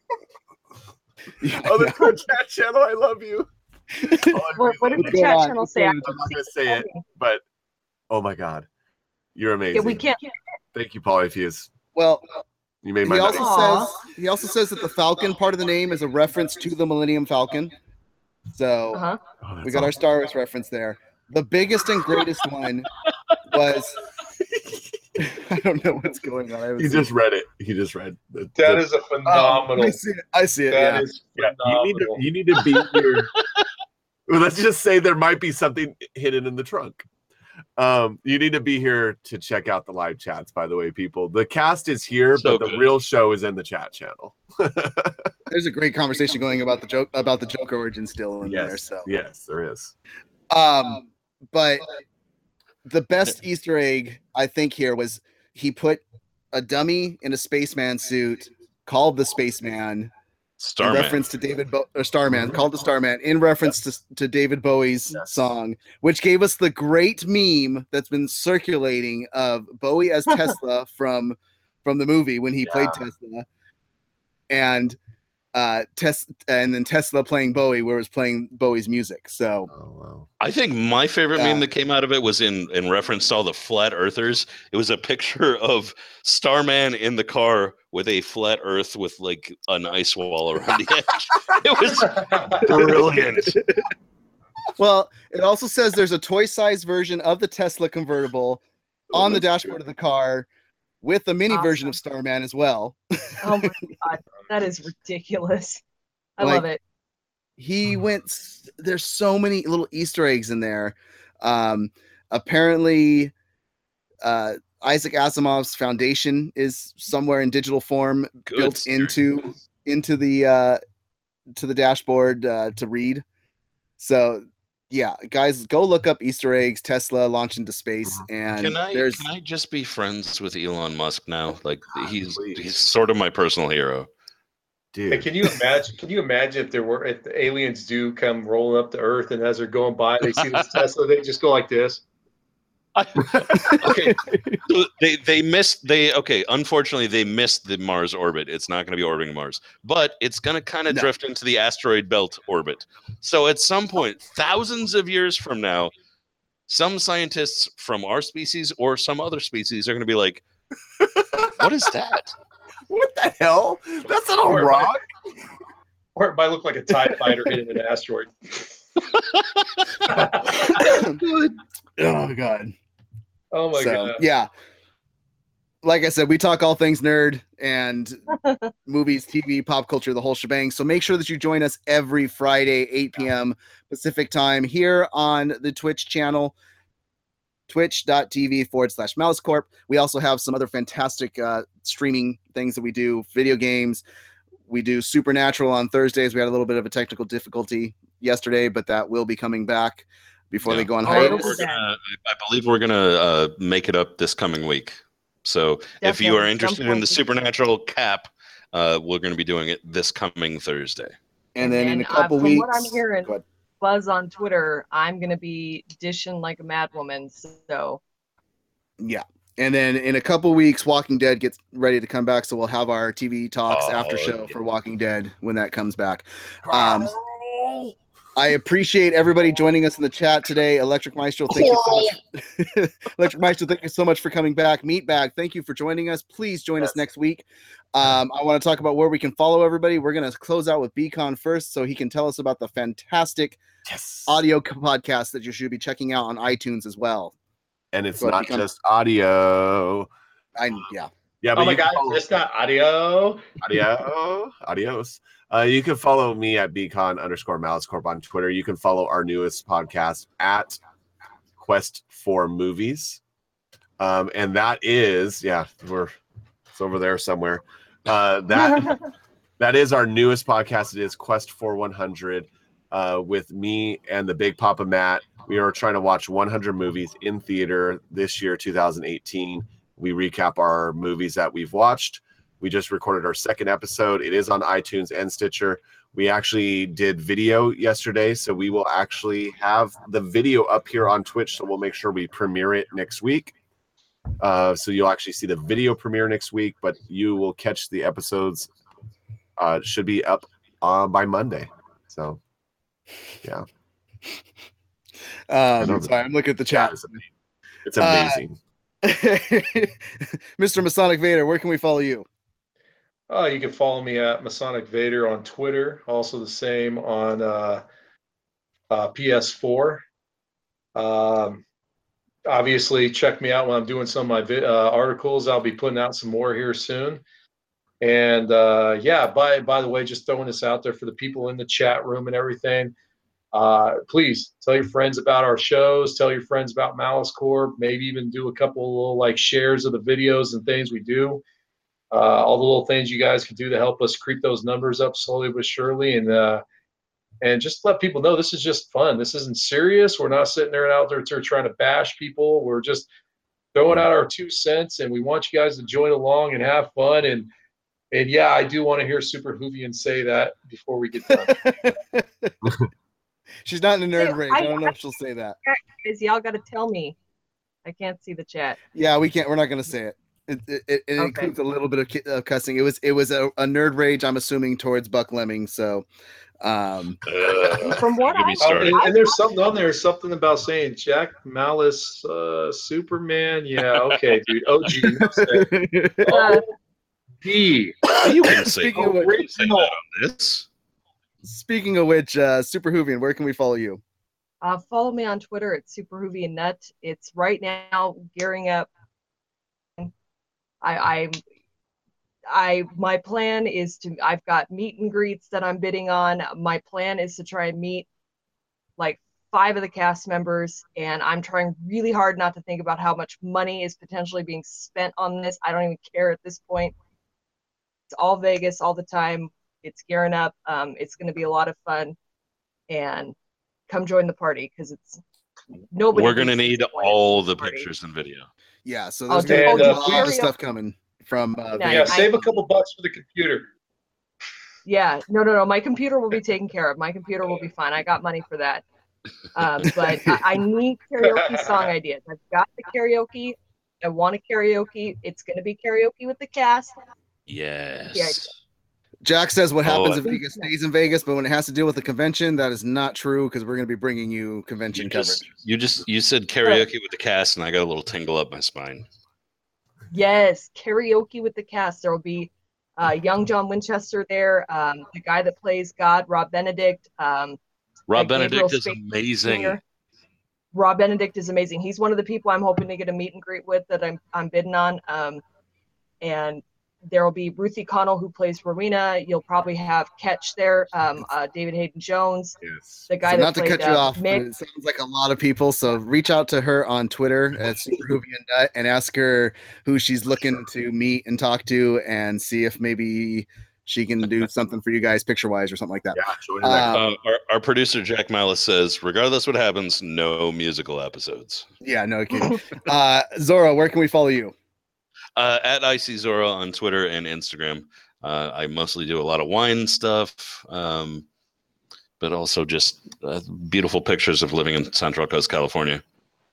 Oh, the Twitch chat channel, I love you. Oh, What, what did the What's going chat on? channel What's say? going I on? I'm couldn't not see gonna say it, but oh my god, you're amazing. Yeah, we can't. Thank you, Polyfuse. Well, You made he my also night. Aw. says he also says that the Falcon part of the name is a reference to the Millennium Falcon. So Uh-huh. Oh, we got our awesome. Star Wars reference there. The biggest and greatest one was I don't know what's going on. I He just read it. He just read the, That the, is a Oh, phenomenal. I see it. I see it. That Yeah. is yeah. You need to phenomenal. you need to be here. Well, let's just say there might be something hidden in the trunk. Um, you need to be here to check out the live chats. By the way, people, the cast is here, So but the good. real show is in the chat channel. There's a great conversation going about the joke about the Joker origin still in yes, there. So yes, there is. um, but the best Easter egg I think here was he put a dummy in a spaceman suit called the Spaceman. Starman. In reference to David Bo- or Starman, called the Starman, in reference to, to David Bowie's Yes. song, which gave us the great meme that's been circulating of Bowie as Tesla from from the movie when he Yeah. played Tesla, and uh, Tes- and then Tesla playing Bowie, where it was playing Bowie's music. So Oh wow. I think my favorite Yeah. meme that came out of it was in in reference to all the flat earthers. It was a picture of Starman in the car with a flat earth with like an ice wall around the edge. It was brilliant. well, it also says there's a toy-sized version of the Tesla convertible on the dashboard of the car with a mini Awesome. version of Starman as well. Oh my god, that is ridiculous. I Like, love it. He went s- there's so many little Easter eggs in there. Um apparently uh Isaac Asimov's foundation is somewhere in digital form Good built series. into into the uh to the dashboard uh to read. So yeah, guys, go look up Easter eggs, Tesla launch into space, and Can I there's can I just be friends with Elon Musk now? Like he's Please. he's sort of my personal hero. Dude. Hey, can you imagine? Can you imagine if there were if the aliens do come rolling up to Earth, and as they're going by, they see this Tesla, they just go like this. Okay, so they they missed they okay. Unfortunately, they missed the Mars orbit. It's not going to be orbiting Mars, but it's going to kind of No. drift into the asteroid belt orbit. So at some point, thousands of years from now, some scientists from our species or some other species are going to be like, "What is that?" What the hell? That's not a Or- rock. Or it might look like a TIE fighter hitting an asteroid. oh god. Oh my so god. yeah, like I said, we talk all things nerd and movies, T V, pop culture, the whole shebang. So make sure that you join us every Friday, eight p.m. Pacific time here on the Twitch channel, twitch.tv forward slash Mouse Corp. We also have some other fantastic uh, streaming things that we do, video games. We do Supernatural on Thursdays. We had a little bit of a technical difficulty yesterday, but that will be coming back before Yeah. they go on Oh, We're- it'll hiatus. be we're gonna, I I believe we're gonna uh, make it up this coming week. So if you are Definitely, interested some in the point. Supernatural cap, uh, we're going to be doing it this coming Thursday. And then in a And, uh, couple from weeks, what I'm hearing, go ahead. Buzz on Twitter, I'm gonna be dishing like a madwoman. So Yeah. And then in a couple weeks, Walking Dead gets ready to come back. So we'll have our T V talks Oh, after show yeah. for Walking Dead when that comes back. Um, I appreciate everybody joining us in the chat today. Electric Maestro, thank you so much. Electric Maestro, thank you so much for coming back. Meatbag, thank you for joining us. Please join us Yes. next week. Um, I want to talk about where we can follow everybody. We're going to close out with Beacon first so he can tell us about the fantastic Yes. audio podcast that you should be checking out on iTunes as well. And it's Go ahead, not become- just audio. I yeah. Yeah, but Oh my you can god, follow- it's not audio. Audio. Adios. Uh, you can follow me at Beacon underscore Malice Corp on Twitter. You can follow our newest podcast at Quest for Movies. Um, and that is, yeah, we're it's over there somewhere. Uh, that that is our newest podcast. It is Quest for one hundred uh, with me and the Big Papa Matt. We are trying to watch one hundred movies in theater this year, two thousand eighteen. We recap our movies that we've watched. We just recorded our second episode. It is on iTunes and Stitcher. We actually did video yesterday, so we will actually have the video up here on Twitch, so we'll make sure we premiere it next week. Uh, so you'll actually see the video premiere next week, but you will catch the episodes. Uh, it should be up uh, by Monday. So, yeah. I know Um, sorry, I'm looking at the chat. It's amazing. Mister Masonic Vader, where can we follow you? Oh, you can follow me at Masonic Vader on Twitter. Also the same on uh, uh, P S four. Um, obviously, check me out when I'm doing some of my vi- uh, articles. I'll be putting out some more here soon. And uh, yeah, by by the way, just throwing this out there for the people in the chat room and everything. Uh, please tell your friends about our shows. Tell your friends about Malice Corp. Maybe even do a couple little like shares of the videos and things we do. Uh, all the little things you guys can do to help us creep those numbers up slowly but surely, and uh, and just let people know this is just fun. This isn't serious. We're not sitting there out there trying to bash people. We're just throwing out our two cents, and we want you guys to join along and have fun. And and yeah, I do want to hear Super Hoovian say that before we get done. She's not in a nerd Hey, rage. I- I don't know if she'll say that. Guys, y'all got to tell me. I can't see the chat. Yeah, we can't. We're not going to say it. It, it, it Okay. includes a little bit of ki- uh, cussing. It was it was a, a nerd rage. I'm assuming towards Buck Lemming. So, um, Uh, From what get me I- Oh, started. and, and there's something on there, something about saying Jack Malice, uh, Superman. Yeah, okay, dude. O G. enough said. Uh, D. You can say, Speaking of you which- can say that on this. speaking of which, uh, Super Hoovian, where can we follow you? Uh, follow me on Twitter at SuperHoovianNut. It's right now gearing up. I, I, I, my plan is to. I've got meet and greets that I'm bidding on. My plan is to try and meet like five of the cast members, and I'm trying really hard not to think about how much money is potentially being spent on this. I don't even care at this point. It's all Vegas all the time. It's gearing up. Um, it's going to be a lot of fun, and come join the party because it's nobody. We're gonna needs to need disappoint all the party. pictures and video. Yeah, so Oh, there's going dude, to be a oh, lot dude, of stuff coming from uh, Yeah, Yeah, Vegas. I- save a couple bucks for the computer. Yeah, no, no, no. My computer will be taken care of. My computer will be fine. I got money for that. Um, but I, I need karaoke song ideas. I've got the karaoke. I want a karaoke. It's going to be karaoke with the cast. Yes. Jack says what happens Oh, if Vegas stays in Vegas, but when it has to deal with the convention, that is not true because we're going to be bringing you convention You coverage. just, you just you said karaoke with the cast, and I got a little tingle up my spine. Yes, karaoke with the cast. There will be uh, young John Winchester there, um, the guy that plays God, Rob Benedict. Um, Rob Gabriel Benedict is Space amazing. Junior Rob Benedict is amazing. He's one of the people I'm hoping to get a meet and greet with that I'm I'm bidding on. Um, and there will be Ruthie Connell who plays Rowena. You'll probably have Ketch there, um, uh, David Hayden Jones, Yes. the guy So that not to played cut you uh, off, but Mick. it sounds like a lot of people. So reach out to her on Twitter at Super Hoovian Nut and ask her who she's looking to meet and talk to, and see if maybe she can do something for you guys picture wise or something like that. Yeah, join that. Um, Uh, our, our producer Jack Malice says, regardless what happens, no musical episodes. yeah, no kidding. uh, Zora, where can we follow you? Uh, at I C Zora on Twitter and Instagram. Uh, I mostly do a lot of wine stuff, um, but also just uh, beautiful pictures of living in Central Coast, California.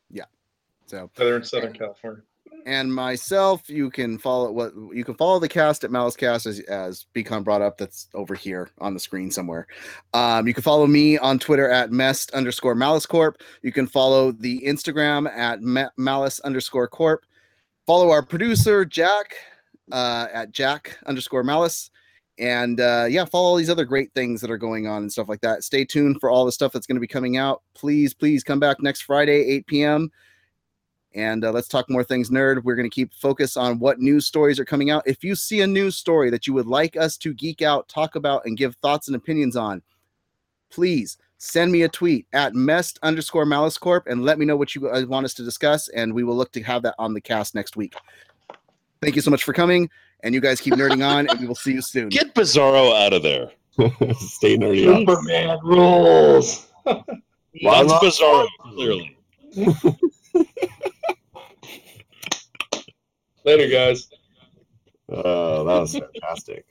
So Southern Southern California. and myself, you can follow what you can follow the cast at MaliceCast as as Beacon brought up. That's over here on the screen somewhere. Um, you can follow me on Twitter at mest underscore Malice Corp. You can follow the Instagram at Ma- Malice underscore Corp. Follow our producer Jack uh, at Jack underscore Malice. And uh, yeah, follow all these other great things that are going on and stuff like that. Stay tuned for all the stuff that's going to be coming out. Please, please come back next Friday, eight p.m. And uh, let's talk more things, nerd. We're going to keep focus on what news stories are coming out. If you see a news story that you would like us to geek out, talk about, and give thoughts and opinions on, please send me a tweet at mest underscore Malice Corp and let me know what you uh, want us to discuss, and we will look to have that on the cast next week. Thank you so much for coming, and you guys keep nerding on, and we will see you soon. Get Bizarro out of there. Stay nerdy. up. Superman rules. Well, That's love- Bizarro, clearly. Later, guys. Oh, that was fantastic.